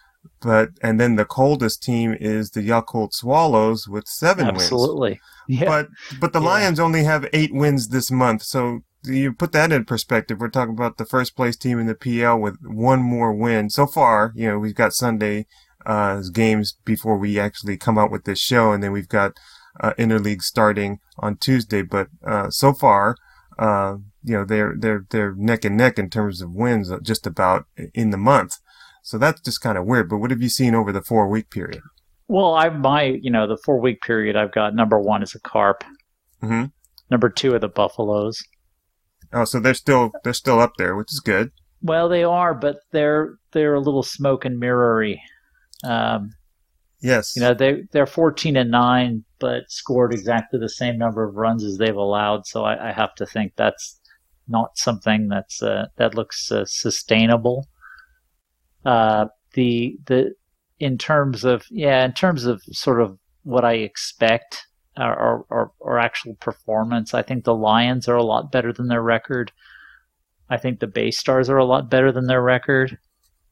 But and then the coldest team is the Yakult Swallows with seven Absolutely. wins. Absolutely. Yeah. But but the yeah. Lions only have eight wins this month. So you put that in perspective. We're talking about the first place team in the P L with one more win so far. You know, we've got Sunday. Uh, games before we actually come out with this show, and then we've got uh, interleague starting on Tuesday. But uh, so far, uh, you know, they're they're they're neck and neck in terms of wins, just about in the month. So that's just kind of weird. But what have you seen over the four week period? Well, I my you know the four week period I've got number one is a Carp, mm-hmm. number two are the Buffaloes. Oh, so they're still they're still up there, which is good. Well, they are, but they're they're a little smoke and mirrory. Um, yes, you know they they're fourteen and nine, but scored exactly the same number of runs as they've allowed. So I, I have to think that's not something that's uh, that looks uh, sustainable. Uh, the the in terms of yeah, in terms of sort of what I expect or or, or actual performance, I think the Lions are a lot better than their record. I think the Bay Stars are a lot better than their record.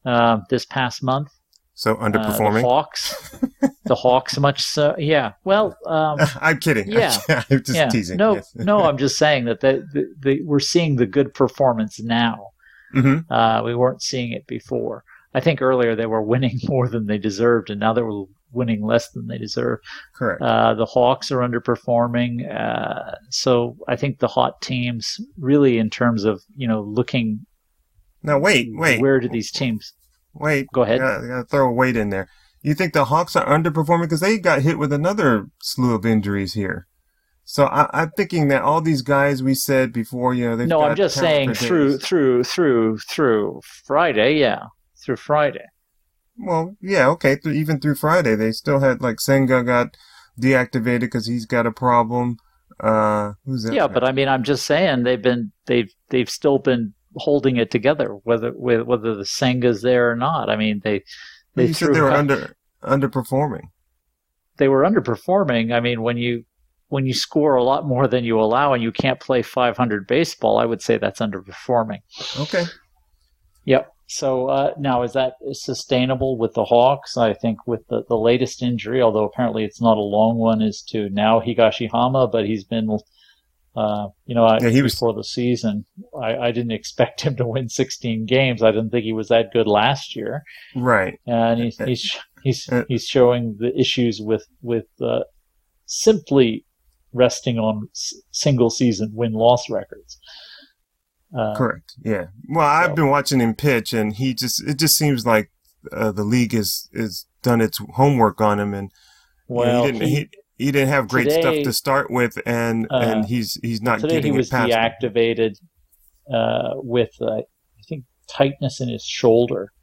uh, this past month. So underperforming. Uh, the Hawks, the Hawks, much so. Yeah. Well, um, I'm kidding. Yeah. I'm just yeah. teasing. No, yes. no. I'm just saying that the, the, the, we're seeing the good performance now. Mm-hmm. Uh, we weren't seeing it before. I think earlier they were winning more than they deserved, and now they were winning less than they deserve. Correct. Uh, the Hawks are underperforming. Uh, so I think the hot teams, really, in terms of you know looking. Now wait, wait. Where do these teams? Wait. Go ahead. I gotta, I gotta throw a weight in there. You think the Hawks are underperforming because they got hit with another slew of injuries here? So I, I'm thinking that all these guys we said before, you know, they've no, got I'm just saying for through days. through through through Friday, yeah, through Friday. Well, yeah, okay. Th- even through Friday, they still had like Senga got deactivated because he's got a problem. Uh, who's that? Yeah, but I mean, I'm just saying they've been they've they've still been holding it together, whether whether the Senga's there or not. I mean, they they you said they were under underperforming. They were underperforming. I mean, when you when you score a lot more than you allow and you can't play five hundred baseball, I would say that's underperforming. Okay. Yep. So uh, now, is that sustainable with the Hawks? I think with the, the latest injury, although apparently it's not a long one, is to now Higashihama, but he's been, uh, you know, I, yeah, he was, before the season, I, I didn't expect him to win sixteen games. I didn't think he was that good last year. Right. And he's he's he's, he's showing the issues with with uh, simply resting on s- single season win loss records. Uh, Correct. Yeah. Well, so. I've been watching him pitch, and he just it just seems like uh, the league is is done its homework on him, and well, you know, he didn't he, he, he didn't have great today, stuff to start with, and uh, and he's he's not today getting he was it past deactivated uh, with uh, I think tightness in his shoulder.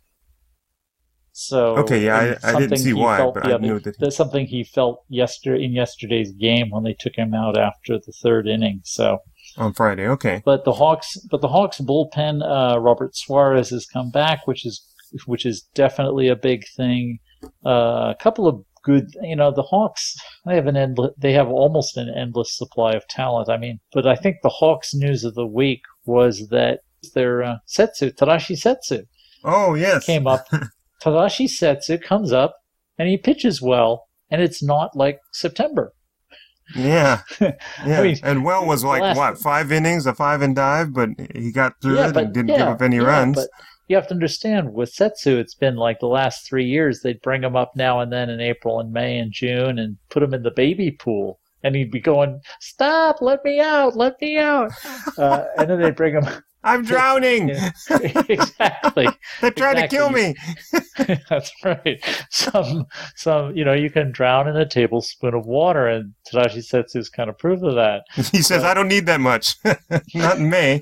So okay, yeah, I, I didn't see why, but I other, knew that. That's something he felt yesterday in yesterday's game when they took him out after the third inning. So. On Friday, okay. But the Hawks, but the Hawks bullpen, uh, Robert Suarez has come back, which is which is definitely a big thing. Uh, a couple of good, you know, the Hawks they have an endless, they have almost an endless supply of talent. I mean, but I think the Hawks news of the week was that their uh, Setsu Tadashi Setsu. Oh yes, came up. Tadashi Setsu comes up and he pitches well, and it's not like September. Yeah, yeah. I mean, and Well was like, last, what, five innings, a five and dive, but he got through yeah, it but, and didn't yeah, give up any yeah, runs. But you have to understand, with Setsu, it's been like the last three years, they'd bring him up now and then in April and May and June and put him in the baby pool. And he'd be going, stop, let me out, let me out. Uh, and then they'd bring him... I'm drowning. Yeah, exactly. They're trying exactly. to kill me. That's right. Some, some, you know, you can drown in a tablespoon of water, and Tadashi Setsu's kind of proof of that. He says, but, "I don't need that much." Not in May.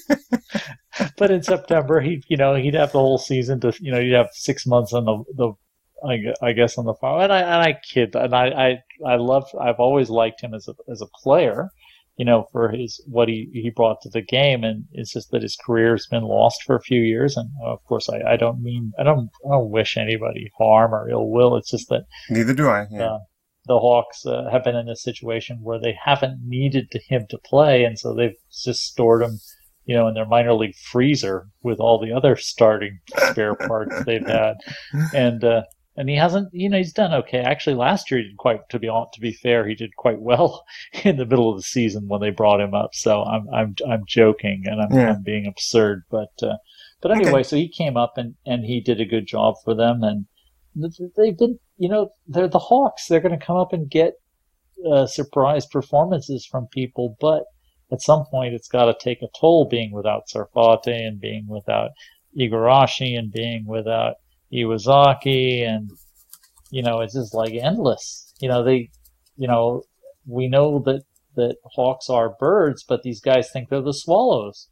But in September, he, you know, he'd have the whole season to, you know, you'd have six months on the, the, I, I guess on the farm. And I, and I kid, and I, I, I love. I've always liked him as a, as a player. You know, for his what he, he brought to the game, and it's just that his career has been lost for a few years. And of course, I, I don't mean I don't I don't wish anybody harm or ill will. It's just that neither do I. Yeah. Uh, the Hawks uh, have been in a situation where they haven't needed to, him to play, and so they've just stored him, you know, in their minor league freezer with all the other starting spare parts they've had, and. Uh, And he hasn't, you know, he's done okay. Actually, last year he did quite. To be to be fair, he did quite well in the middle of the season when they brought him up. So I'm I'm I'm joking and I'm, yeah. I'm being absurd, but uh, but anyway, okay. So he came up and, and he did a good job for them, and they've been, you know, they're the Hawks. They're going to come up and get uh, surprise performances from people, but at some point it's got to take a toll being without Sarfate and being without Igarashi and being without Iwazaki, and you know, it's just like endless. You know, they, you know, we know that that Hawks are birds, but these guys think they're the swallows.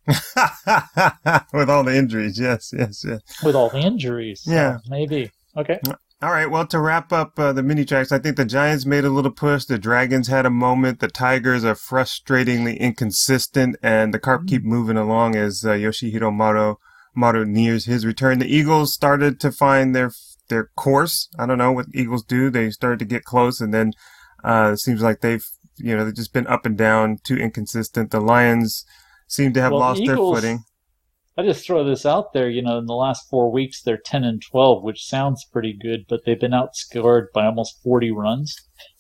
With all the injuries, yes, yes, yes. With all the injuries, yeah, so maybe. Okay. All right. Well, to wrap up uh, the mini tracks, I think the Giants made a little push. The Dragons had a moment. The Tigers are frustratingly inconsistent, and the Carp mm-hmm. keep moving along as uh, Yoshihiro Maru. Maru nears his return. The Eagles started to find their their course. I don't know what Eagles do. They started to get close, and then uh, it seems like they've you know they've just been up and down, too inconsistent. The Lions seem to have well, lost Eagles, their footing. I just throw this out there. You know, in the last four weeks, they're ten and twelve, which sounds pretty good, but they've been outscored by almost forty runs.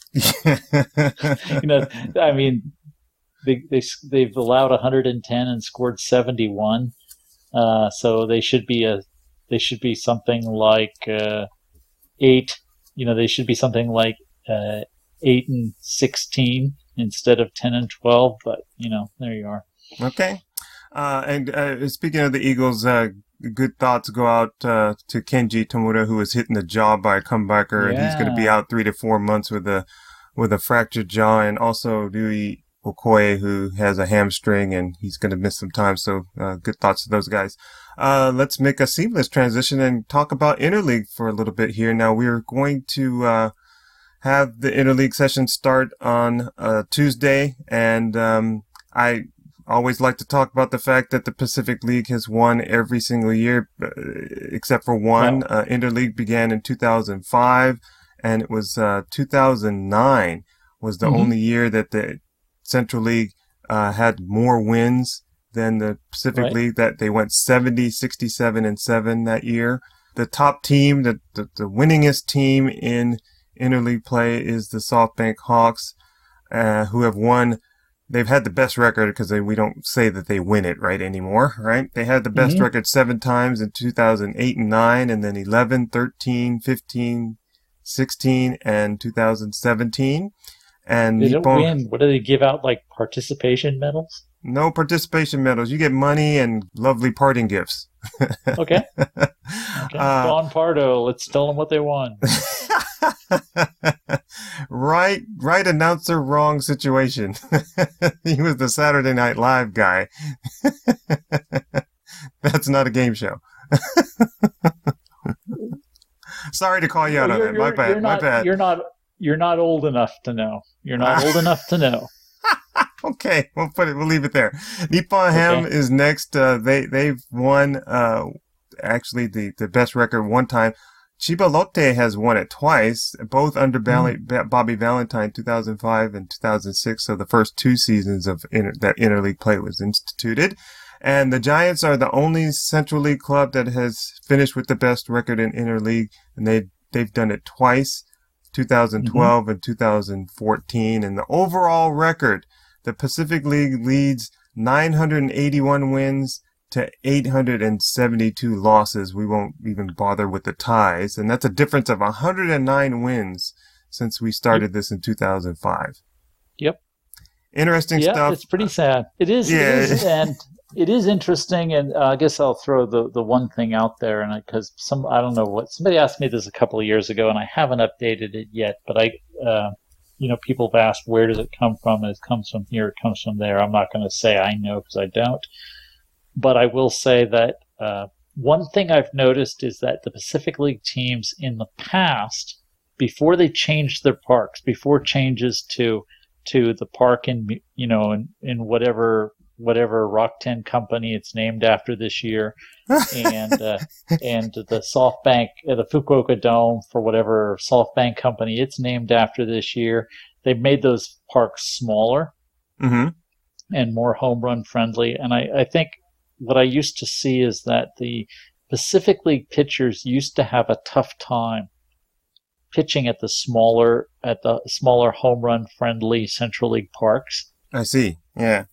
You know, I mean, they, they they've allowed one hundred ten and scored seventy-one. Uh, so they should be a they should be something like uh, eight. You know, they should be something like uh, eight and sixteen instead of ten and twelve. But you know, there you are. Okay. Uh, and uh, speaking of the Eagles, uh, good thoughts go out uh, to Kenji Tomura, who was hitting the jaw by a comebacker, Yeah. and he's going to be out three to four months with a with a fractured jaw, and also Rui Okoye, who has a hamstring, and he's going to miss some time. So uh, good thoughts to those guys. Uh, let's make a seamless transition and talk about Interleague for a little bit here. Now, we're going to uh, have the Interleague session start on uh, Tuesday, and um, I always like to talk about the fact that the Pacific League has won every single year, uh, except for one. Wow. Uh, Interleague began in two thousand five, and it was uh, two thousand nine was the Mhm. only year that the Central League uh, had more wins than the Pacific Right. League, that they went seventy, sixty-seven, and seven that year. The top team, the, the, the winningest team in interleague play is the SoftBank Hawks, uh, who have won. They've had the best record because we don't say that they win it right anymore, right? They had the best Mhm. record seven times in two thousand eight and nine, and then eleven, thirteen, fifteen, sixteen, and two thousand seventeen. And They don't Nippon, win. What do they give out, like participation medals? no participation medals. You get money and lovely parting gifts. Okay. Okay. Uh, Don Pardo, let's tell them what they won. right, right announcer, wrong situation. He was the Saturday Night Live guy. That's not a game show. Sorry to call you out on You're- that. My you're- bad. you're My not, bad. You're not. You're not old enough to know. You're not old enough to know. Okay, we'll put it. We'll leave it there. Nippon Ham Okay. is next. Uh, they they've won. Uh, actually, the the best record one time. Chiba Lotte has won it twice, both under Bally, Ba- Bobby Valentine, two thousand five and two thousand six. So the first two seasons of inter, that interleague play was instituted. And the Giants are the only Central League club that has finished with the best record in interleague, and they they've done it twice, two thousand twelve and two thousand fourteen. And the overall record, the Pacific League leads nine hundred eighty-one wins to eight hundred seventy-two losses. We won't even bother with the ties. And that's a difference of one hundred nine wins since we started this in two thousand five. Yep. Interesting Yeah, stuff. it's pretty sad. It is. Yeah. It is, and it is interesting. And uh, I guess I'll throw the, the one thing out there, and because some I don't know what somebody asked me this a couple of years ago, and I haven't updated it yet. But I, uh, you know, people have asked where does it come from? And it comes from here. It comes from there. I'm not going to say I know because I don't. But I will say that uh, one thing I've noticed is that the Pacific League teams in the past, before they changed their parks, before changes to to the park in you know in, in whatever whatever Rock ten company it's named after this year, and uh, and the SoftBank uh, the Fukuoka Dome for whatever SoftBank company it's named after this year, they've made those parks smaller Mm-hmm. and more home run friendly. And I, I think what I used to see is that the Pacific League pitchers used to have a tough time pitching at the smaller at the smaller home run friendly Central League parks. I see. Yeah.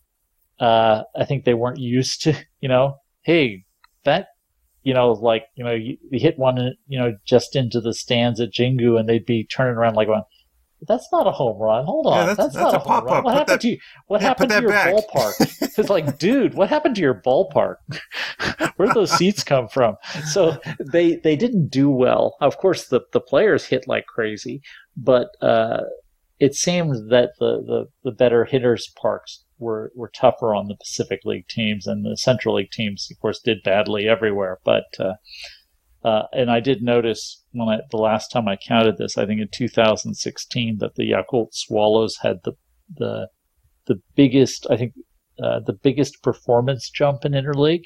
Uh, I think they weren't used to, you know, hey, that, you know, like, you know, you, you hit one, you know, just into the stands at Jingu, and they'd be turning around like going, that's not a home run. Hold on. Yeah, that's- that's, that's not a a, home pop-up. run. What Put happened that- to you? What yeah, happened put to your that back. ballpark? It's like, dude, what happened to your ballpark? Where'd those seats come from? So they they didn't do well. Of course, the, the players hit like crazy, but uh, it seemed that the, the, the better hitters parks were, were tougher on the Pacific League teams, and the Central League teams, of course, did badly everywhere. But uh, uh, and I did notice when I, the last time I counted this, I think in two thousand sixteen, that the Yakult Swallows had the the the biggest, I think, uh, the biggest performance jump in interleague.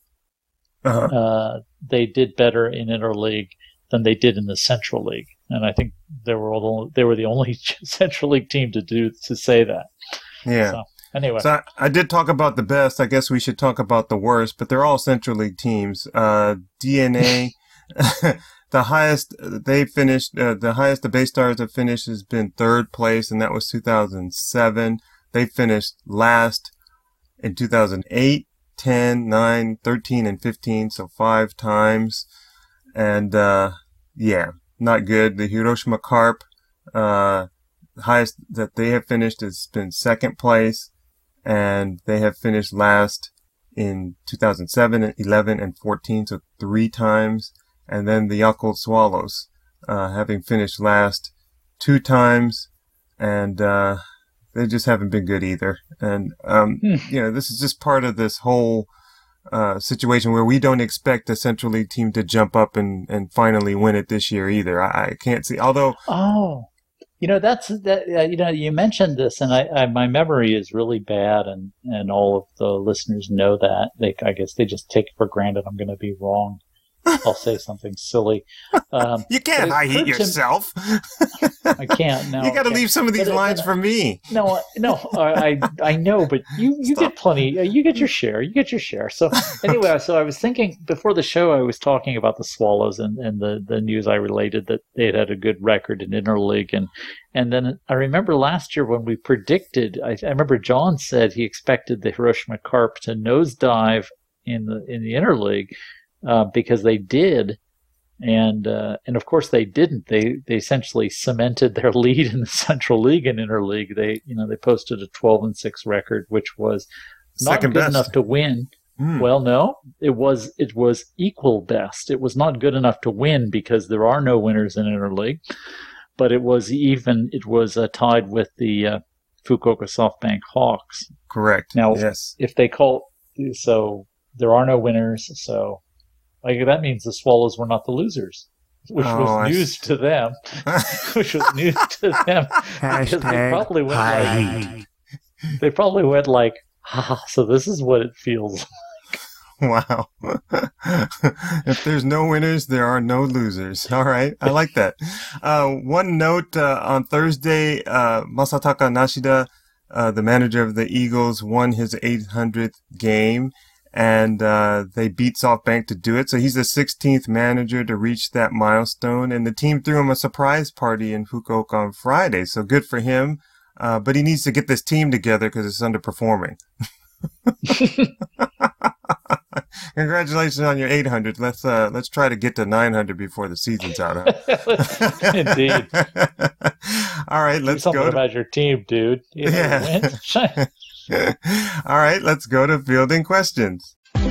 Uh-huh. Uh, they did better in interleague than they did in the Central League, and I think they were all, they were the only Central League team to do to say that. Yeah. So, Anyway. So I, I did talk about the best. I guess we should talk about the worst, but they're all Central League teams. Uh, D N A, the highest they finished, uh, the highest the Bay Stars have finished has been third place, and that was two thousand seven. They finished last in two thousand eight, ten, nine, thirteen, and fifteen, so five times. And, uh, yeah, not good. The Hiroshima Carp, uh, the highest that they have finished has been second place, and they have finished last in two thousand seven, eleven, and fourteen, so three times. And then the Yakult Swallows, uh, having finished last two times, and, uh, they just haven't been good either. And, um, Hmm. you know, this is just part of this whole, uh, situation where we don't expect the Central League team to jump up and, and finally win it this year either. I, I can't see, although. Oh, you know, that's, that, uh, you know, you mentioned this, and I, I, my memory is really bad, and, and all of the listeners know that. They, I guess they just take for granted I'm going to be wrong. I'll say something silly. Um, you can't high heat yourself. I can't. No, you got to okay. leave some of these but, lines but, for me. No, no, I I know, but you, you get plenty. You get your share. You get your share. So anyway, so I was thinking before the show, I was talking about the Swallows and, and the, the news I related that they had had a good record in interleague, and and then I remember last year when we predicted. I, I remember John said he expected the Hiroshima Carp to nosedive in the in the interleague. Uh, because they did, and uh, and of course they didn't. They they essentially cemented their lead in the Central League and Interleague. They you know they posted a twelve and six record, which was not Second good best. enough to win. Mm. Well, no, it was it was equal best. It was not good enough to win because there are no winners in Interleague, but it was even. It was uh, tied with the uh, Fukuoka SoftBank Hawks. Correct. Now, yes. if they call so, there are no winners. So. Like that means the Swallows were not the losers, which Oh, was I news see. to them. which was news to them because they probably went like they probably went like, ah, so this is what it feels. Wow. If there's no winners, there are no losers. All right. I like that. Uh, one note, uh, on Thursday, uh, Masataka Nashida, uh, the manager of the Eagles, won his eight hundredth game. And uh, they beat SoftBank to do it. So he's the sixteenth manager to reach that milestone. And the team threw him a surprise party in Fukuoka on Friday. So good for him. Uh, but he needs to get this team together because it's underperforming. Congratulations on your eight hundred. Let's uh, let's try to get to nine hundred before the season's out. Huh? Indeed. All right, let's Something go. To... about your team, dude. You know, Yeah. win. All right, let's go to fielding questions. All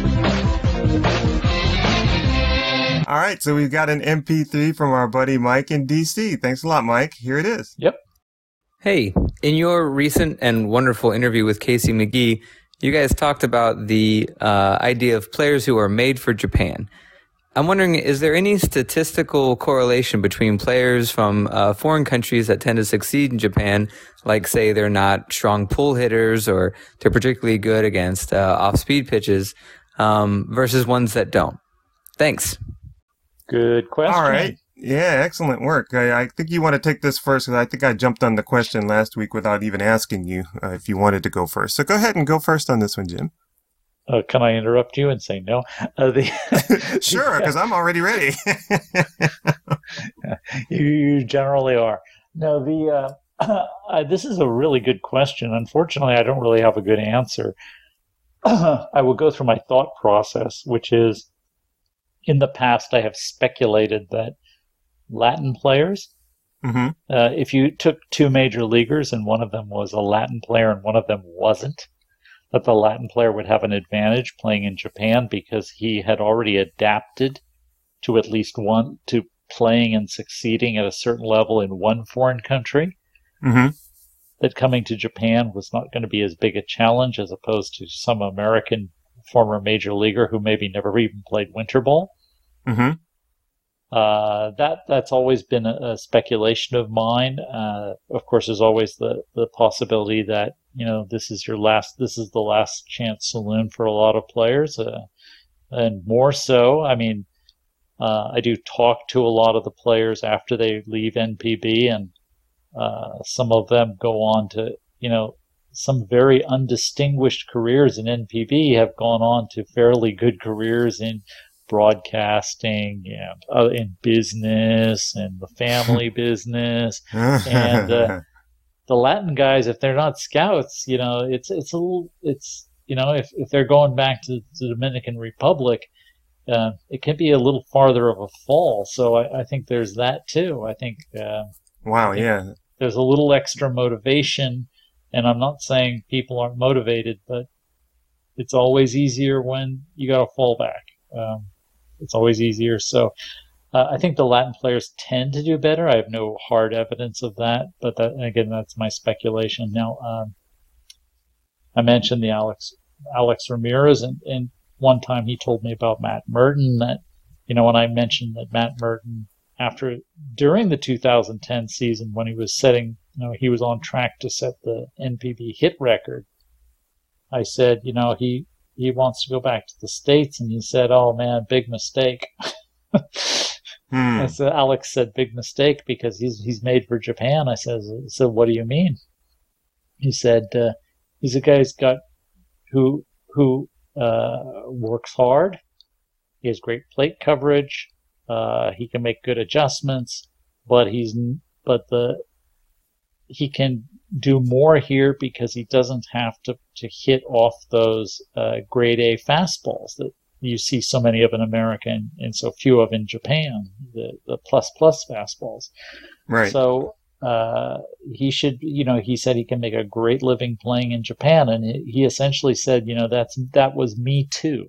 right, so we've got an M P three from our buddy Mike in D C. Thanks a lot, Mike. Here it is. Yep. Hey, in your recent and wonderful interview with Casey McGee, you guys talked about the uh, idea of players who are made for Japan. I'm wondering, is there any statistical correlation between players from uh, foreign countries that tend to succeed in Japan, like say they're not strong pull hitters or they're particularly good against uh, off-speed pitches, um, versus ones that don't? Thanks. Good question. All right. Yeah, excellent work. I, I think you want to take this first because I think I jumped on the question last week without even asking you uh, if you wanted to go first. So go ahead and go first on this one, Jim. Uh, can I interrupt you and say no? Uh, the Sure, because I'm already ready. you, you generally are. No, the uh, uh, this is a really good question. Unfortunately, I don't really have a good answer. I will go through my thought process, which is, in the past, I have speculated that Latin players, mm-hmm. uh, if you took two major leaguers and one of them was a Latin player and one of them wasn't, that the Latin player would have an advantage playing in Japan because he had already adapted to at least one, to playing and succeeding at a certain level in one foreign country. Mm-hmm. That coming to Japan was not going to be as big a challenge as opposed to some American former major leaguer who maybe never even played winter ball. Mm-hmm. Uh, that that's always been a, a speculation of mine. Uh, of course, there's always the, the possibility that, you know, this is your last, this is the last chance saloon for a lot of players, uh, and more so. I mean, uh, I do talk to a lot of the players after they leave N P B, and uh, some of them go on to, you know, some very undistinguished careers in N P B have gone on to fairly good careers in broadcasting, and uh, in business and the family business. And uh, the Latin guys, if they're not scouts, you know, it's it's a little, it's, you know, if, if they're going back to the Dominican Republic, uh, it can be a little farther of a fall. So I, I think there's that too. I think. Uh, wow, I think yeah. There's a little extra motivation, and I'm not saying people aren't motivated, but it's always easier when you got to fall back. Um, it's always easier. So uh, I think the Latin players tend to do better. I have no hard evidence of that, but that, again, that's my speculation. Now, um, I mentioned the Alex Alex Ramirez, and, and one time he told me about Matt Merton. That, you know, when I mentioned that Matt Merton, after during the two thousand ten season, when he was setting, you know, he was on track to set the N P B hit record, I said, you know, he he wants to go back to the States, and he said, "Oh man, big mistake." hmm. I said, Alex said, "Big mistake," because he's he's made for Japan. I said, "So what do you mean?" He said, uh, "He's a guy who's got who who uh, works hard. He has great plate coverage. Uh, he can make good adjustments, but he's but the he can do more here because he doesn't have to, to hit off those uh, grade A fastballs that you see so many of in America and, and so few of in Japan, the, the plus plus fastballs." Right. So uh, he should, you know, he said he can make a great living playing in Japan, and he essentially said, you know, that's that was me too.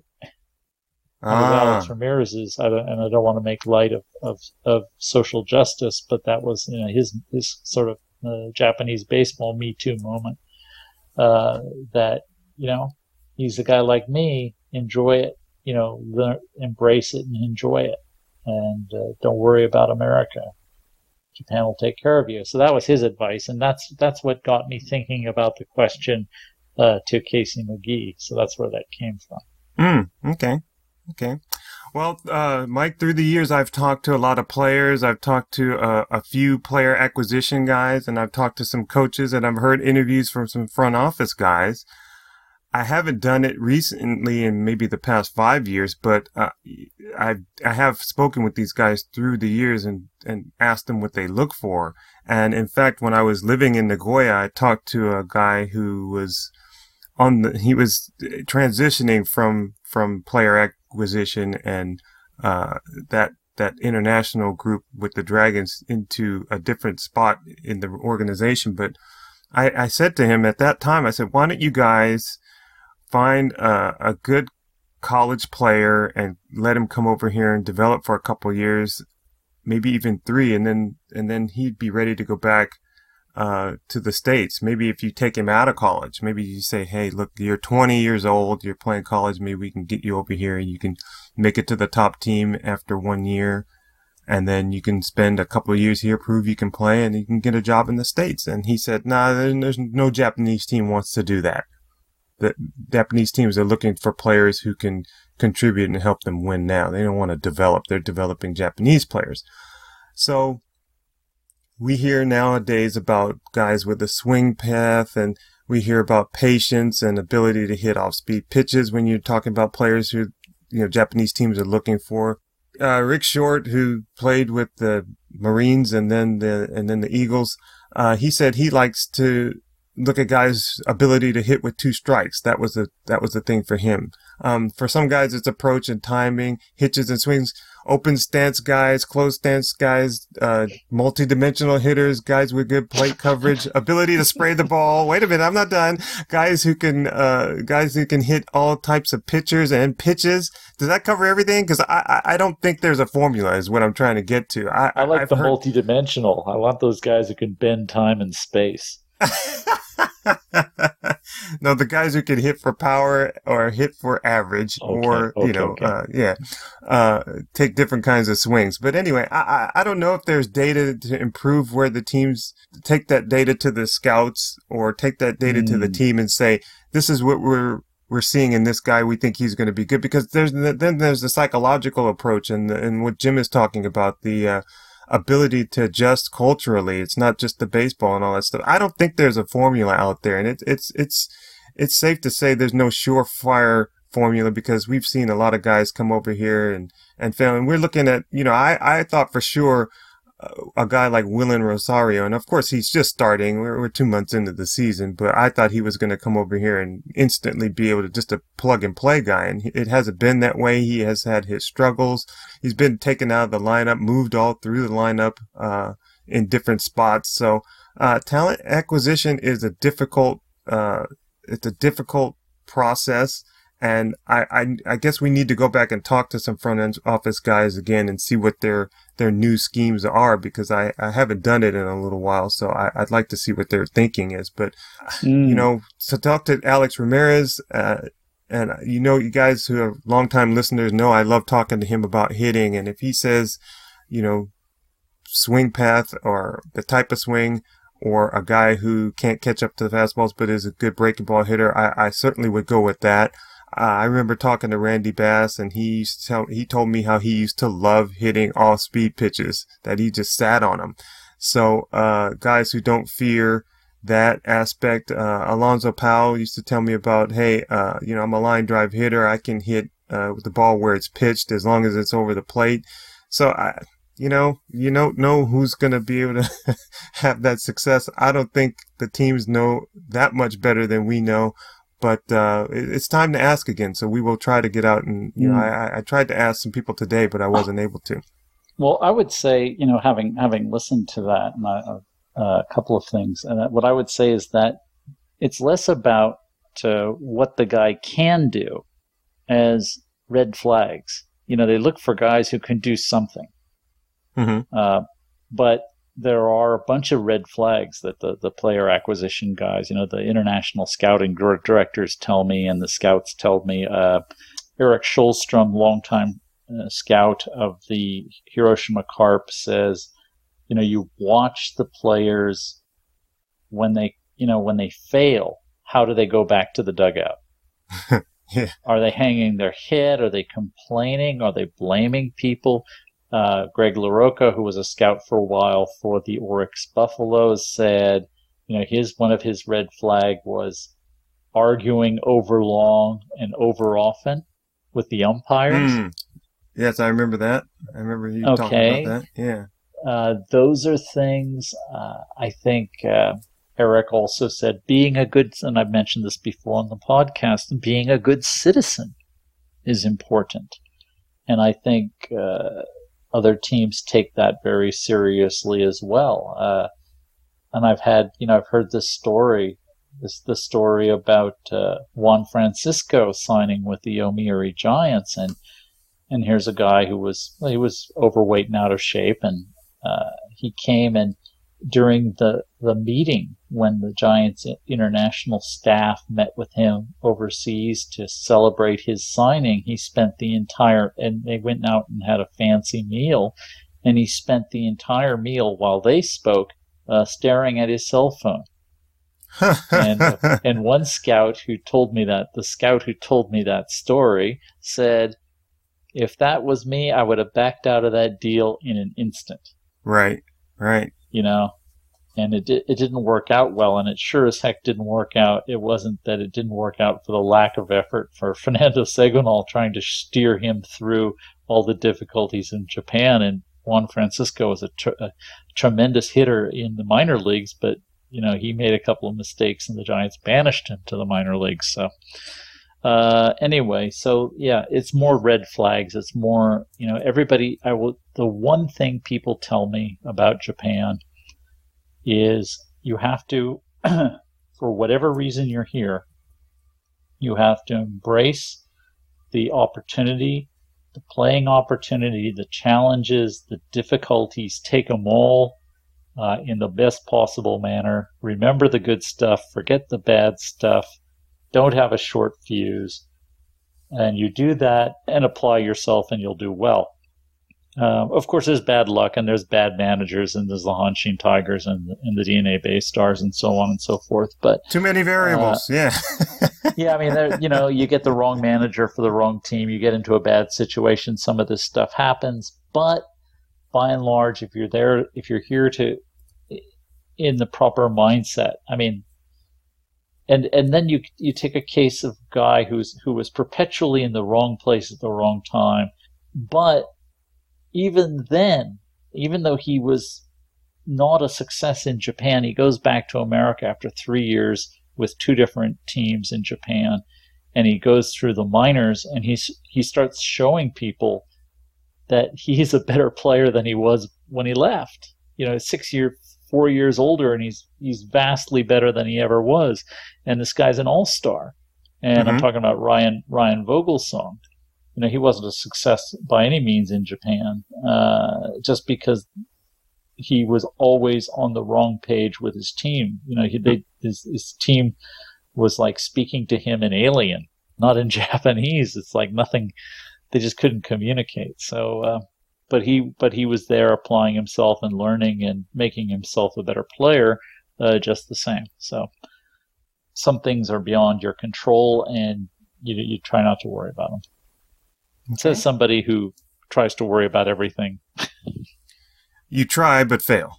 Ah. Alex Ramirez is, I don't, and I don't want to make light of, of, of social justice, but that was, you know, his his sort of uh, Japanese baseball Me Too moment. Uh, that, you know, he's a guy like me. Enjoy it, you know, learn, embrace it and enjoy it, and uh, don't worry about America. Japan will take care of you. So that was his advice, and that's that's what got me thinking about the question uh, to Casey McGee. So that's where that came from. Mm, okay. Okay. Well, uh, Mike, through the years, I've talked to a lot of players. I've talked to uh, a few player acquisition guys, and I've talked to some coaches, and I've heard interviews from some front office guys. I haven't done it recently in maybe the past five years, but uh, I I have spoken with these guys through the years and, and asked them what they look for. And in fact, when I was living in Nagoya, I talked to a guy who was on the, he was transitioning from, from player acquisition and, uh, that, that international group with the Dragons into a different spot in the organization. But I, I said to him at that time, I said, why don't you guys find a, a good college player and let him come over here and develop for a couple of years, maybe even three, and then, and then he'd be ready to go back Uh, to the States. Maybe if you take him out of college, maybe you say, hey, look, you're twenty years old, you're playing college, maybe we can get you over here and you can make it to the top team after one year. And then you can spend a couple of years here, prove you can play, and you can get a job in the States. And he said, nah, there's no Japanese team wants to do that. The Japanese teams are looking for players who can contribute and help them win now. They don't want to develop. They're developing Japanese players. So we hear nowadays about guys with a swing path, and we hear about patience and ability to hit off-speed pitches when you're talking about players who, you know, Japanese teams are looking for. Uh, Rick Short, who played with the Marines and then the and then the Eagles, uh, he said he likes to look at guys' ability to hit with two strikes. That was the that was the thing for him. Um, for some guys, it's approach and timing, hitches and swings. Open stance guys, closed stance guys, uh, multi-dimensional hitters, guys with good plate coverage, ability to spray the ball. Wait a minute, I'm not done. Guys who can, uh, guys who can hit all types of pitchers and pitches. Does that cover everything? Because I, I, I don't think there's a formula is what I'm trying to get to. I, I like I've the heard... multi-dimensional. I want those guys who can bend time and space. No, the guys who can hit for power or hit for average, okay, or okay, you know, okay. uh, yeah, uh, take different kinds of swings. But anyway, I, I I don't know if there's data to improve where the teams take that data to the scouts or take that data mm. to the team and say, this is what we're we're seeing in this guy. We think he's going to be good, because there's then there's the psychological approach and the, and what Jim is talking about, the uh, ability to adjust culturally. It's not just the baseball and all that stuff. I don't think there's a formula out there, and it's it's it's it's safe to say there's no surefire formula, because we've seen a lot of guys come over here and and fail. And we're looking at, you know, I I thought for sure a guy like Willen Rosario, and of course he's just starting. We're, we're two months into the season, but I thought he was going to come over here and instantly be able to just a plug and play guy. And it hasn't been that way. He has had his struggles. He's been taken out of the lineup, moved all through the lineup, uh, in different spots. So, uh, talent acquisition is a difficult, uh, it's a difficult process. And I, I, I guess we need to go back and talk to some front end office guys again and see what their, their new schemes are, because I, I haven't done it in a little while. So I, I'd like to see what their thinking is. But, mm. you know, to talk to Alex Ramirez, uh, and you know, you guys who are longtime listeners know I love talking to him about hitting. And if he says, you know, swing path or the type of swing, or a guy who can't catch up to the fastballs but is a good breaking ball hitter, I, I certainly would go with that. Uh, I remember talking to Randy Bass, and he used to tell, he told me how he used to love hitting off-speed pitches, that he just sat on them. So, uh, guys who don't fear that aspect, uh, Alonzo Powell used to tell me about, hey, uh, you know, I'm a line drive hitter. I can hit, uh, with the ball where it's pitched as long as it's over the plate. So, I, you know, you don't know who's going to be able to have that success. I don't think the teams know that much better than we know. But uh, it's time to ask again, so we will try to get out and, you know, mm. I, I tried to ask some people today, but I wasn't able to. Well, I would say, you know, having having listened to that, and I, uh, a couple of things, and what I would say is that it's less about uh, what the guy can do as red flags. You know, they look for guys who can do something. Mm-hmm. Uh, but there are a bunch of red flags that the, the player acquisition guys, you know, the international scouting directors tell me, and the scouts tell me. Uh, Eric Schulstrom, longtime uh, scout of the Hiroshima Carp, says, you know, you watch the players when they, you know, when they fail, how do they go back to the dugout? Yeah. Are they hanging their head? Are they complaining? Are they blaming people? Uh, Greg LaRocca, who was a scout for a while for the Oryx Buffaloes, said, you know, his one of his red flag was arguing over long and over often with the umpires. Mm. Yes, I remember that. I remember you okay. talking about that. Yeah. Uh, those are things, uh, I think, uh, Eric also said, being a good, and I've mentioned this before on the podcast, being a good citizen is important. And I think, uh, other teams take that very seriously as well. Uh, and I've had, you know, I've heard this story, this the story about uh, Juan Francisco signing with the Yomiuri Giants, and and here's a guy who was he was overweight and out of shape, and uh, he came and during the the meeting when the Giants international staff met with him overseas to celebrate his signing, he spent the entire, and they went out and had a fancy meal, and he spent the entire meal while they spoke uh, staring at his cell phone. and uh, and one scout who told me that, the scout who told me that story said, if that was me, I would have backed out of that deal in an instant. Right, right. You know, and it it didn't work out well, and it sure as heck didn't work out. It wasn't that it didn't work out for the lack of effort for Fernando Segonal trying to steer him through all the difficulties in Japan. And Juan Francisco is a, tr- a tremendous hitter in the minor leagues, but you know he made a couple of mistakes, and the Giants banished him to the minor leagues. So uh, anyway, so yeah, it's more red flags. It's more, you know, everybody. I will. The one thing people tell me about Japan is you have to, for whatever reason you're here, you have to embrace the opportunity, the playing opportunity, the challenges, the difficulties, take them all uh, in the best possible manner. Remember the good stuff, forget the bad stuff, don't have a short fuse, and you do that and apply yourself and you'll do well. Uh, of course, there's bad luck, and there's bad managers, and there's the Hanshin Tigers and, and the D N A Bay Stars, and so on and so forth. But too many variables, uh, yeah. yeah, I mean, you know, you get the wrong manager for the wrong team, you get into a bad situation. Some of this stuff happens, but by and large, if you're there, if you're here to, in the proper mindset, I mean, and and then you you take a case of a guy who's who was perpetually in the wrong place at the wrong time, but even then, even though he was not a success in Japan, he goes back to America after three years with two different teams in Japan, and he goes through the minors, and he's he starts showing people that he's a better player than he was when he left. You know, six year, four years older, and he's he's vastly better than he ever was. And this guy's an all-star. And mm-hmm. I'm talking about Ryan Ryan Vogelsong. You know, he wasn't a success by any means in Japan, uh, just because he was always on the wrong page with his team. You know, he, they, his, his team was like speaking to him in alien, not in Japanese. It's like nothing. They just couldn't communicate. So, uh, but he, but he was there applying himself and learning and making himself a better player, uh, just the same. So, some things are beyond your control, and you you try not to worry about them. Okay. Says somebody who tries to worry about everything. You try, but fail.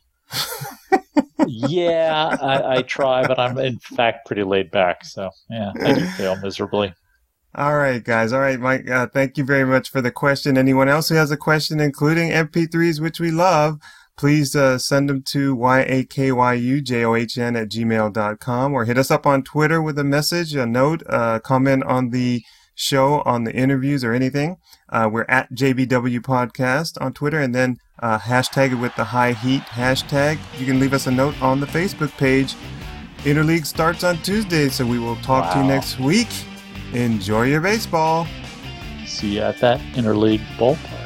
Yeah, I, I try, but I'm in fact pretty laid back. So, yeah, I do fail miserably. All right, guys. All right, Mike, uh, thank you very much for the question. Anyone else who has a question, including M P threes, which we love, please uh, send them to Y A K Y U J O H N at gmail dot com, or hit us up on Twitter with a message, a note, uh, comment on the show, on the interviews, or anything. Uh, we're at J B W Podcast on Twitter, and then uh, hashtag it with the high heat hashtag. You can leave us a note on the Facebook page. Interleague starts on Tuesday, so we will talk wow. to you next week. Enjoy your baseball. See you at that Interleague ballpark.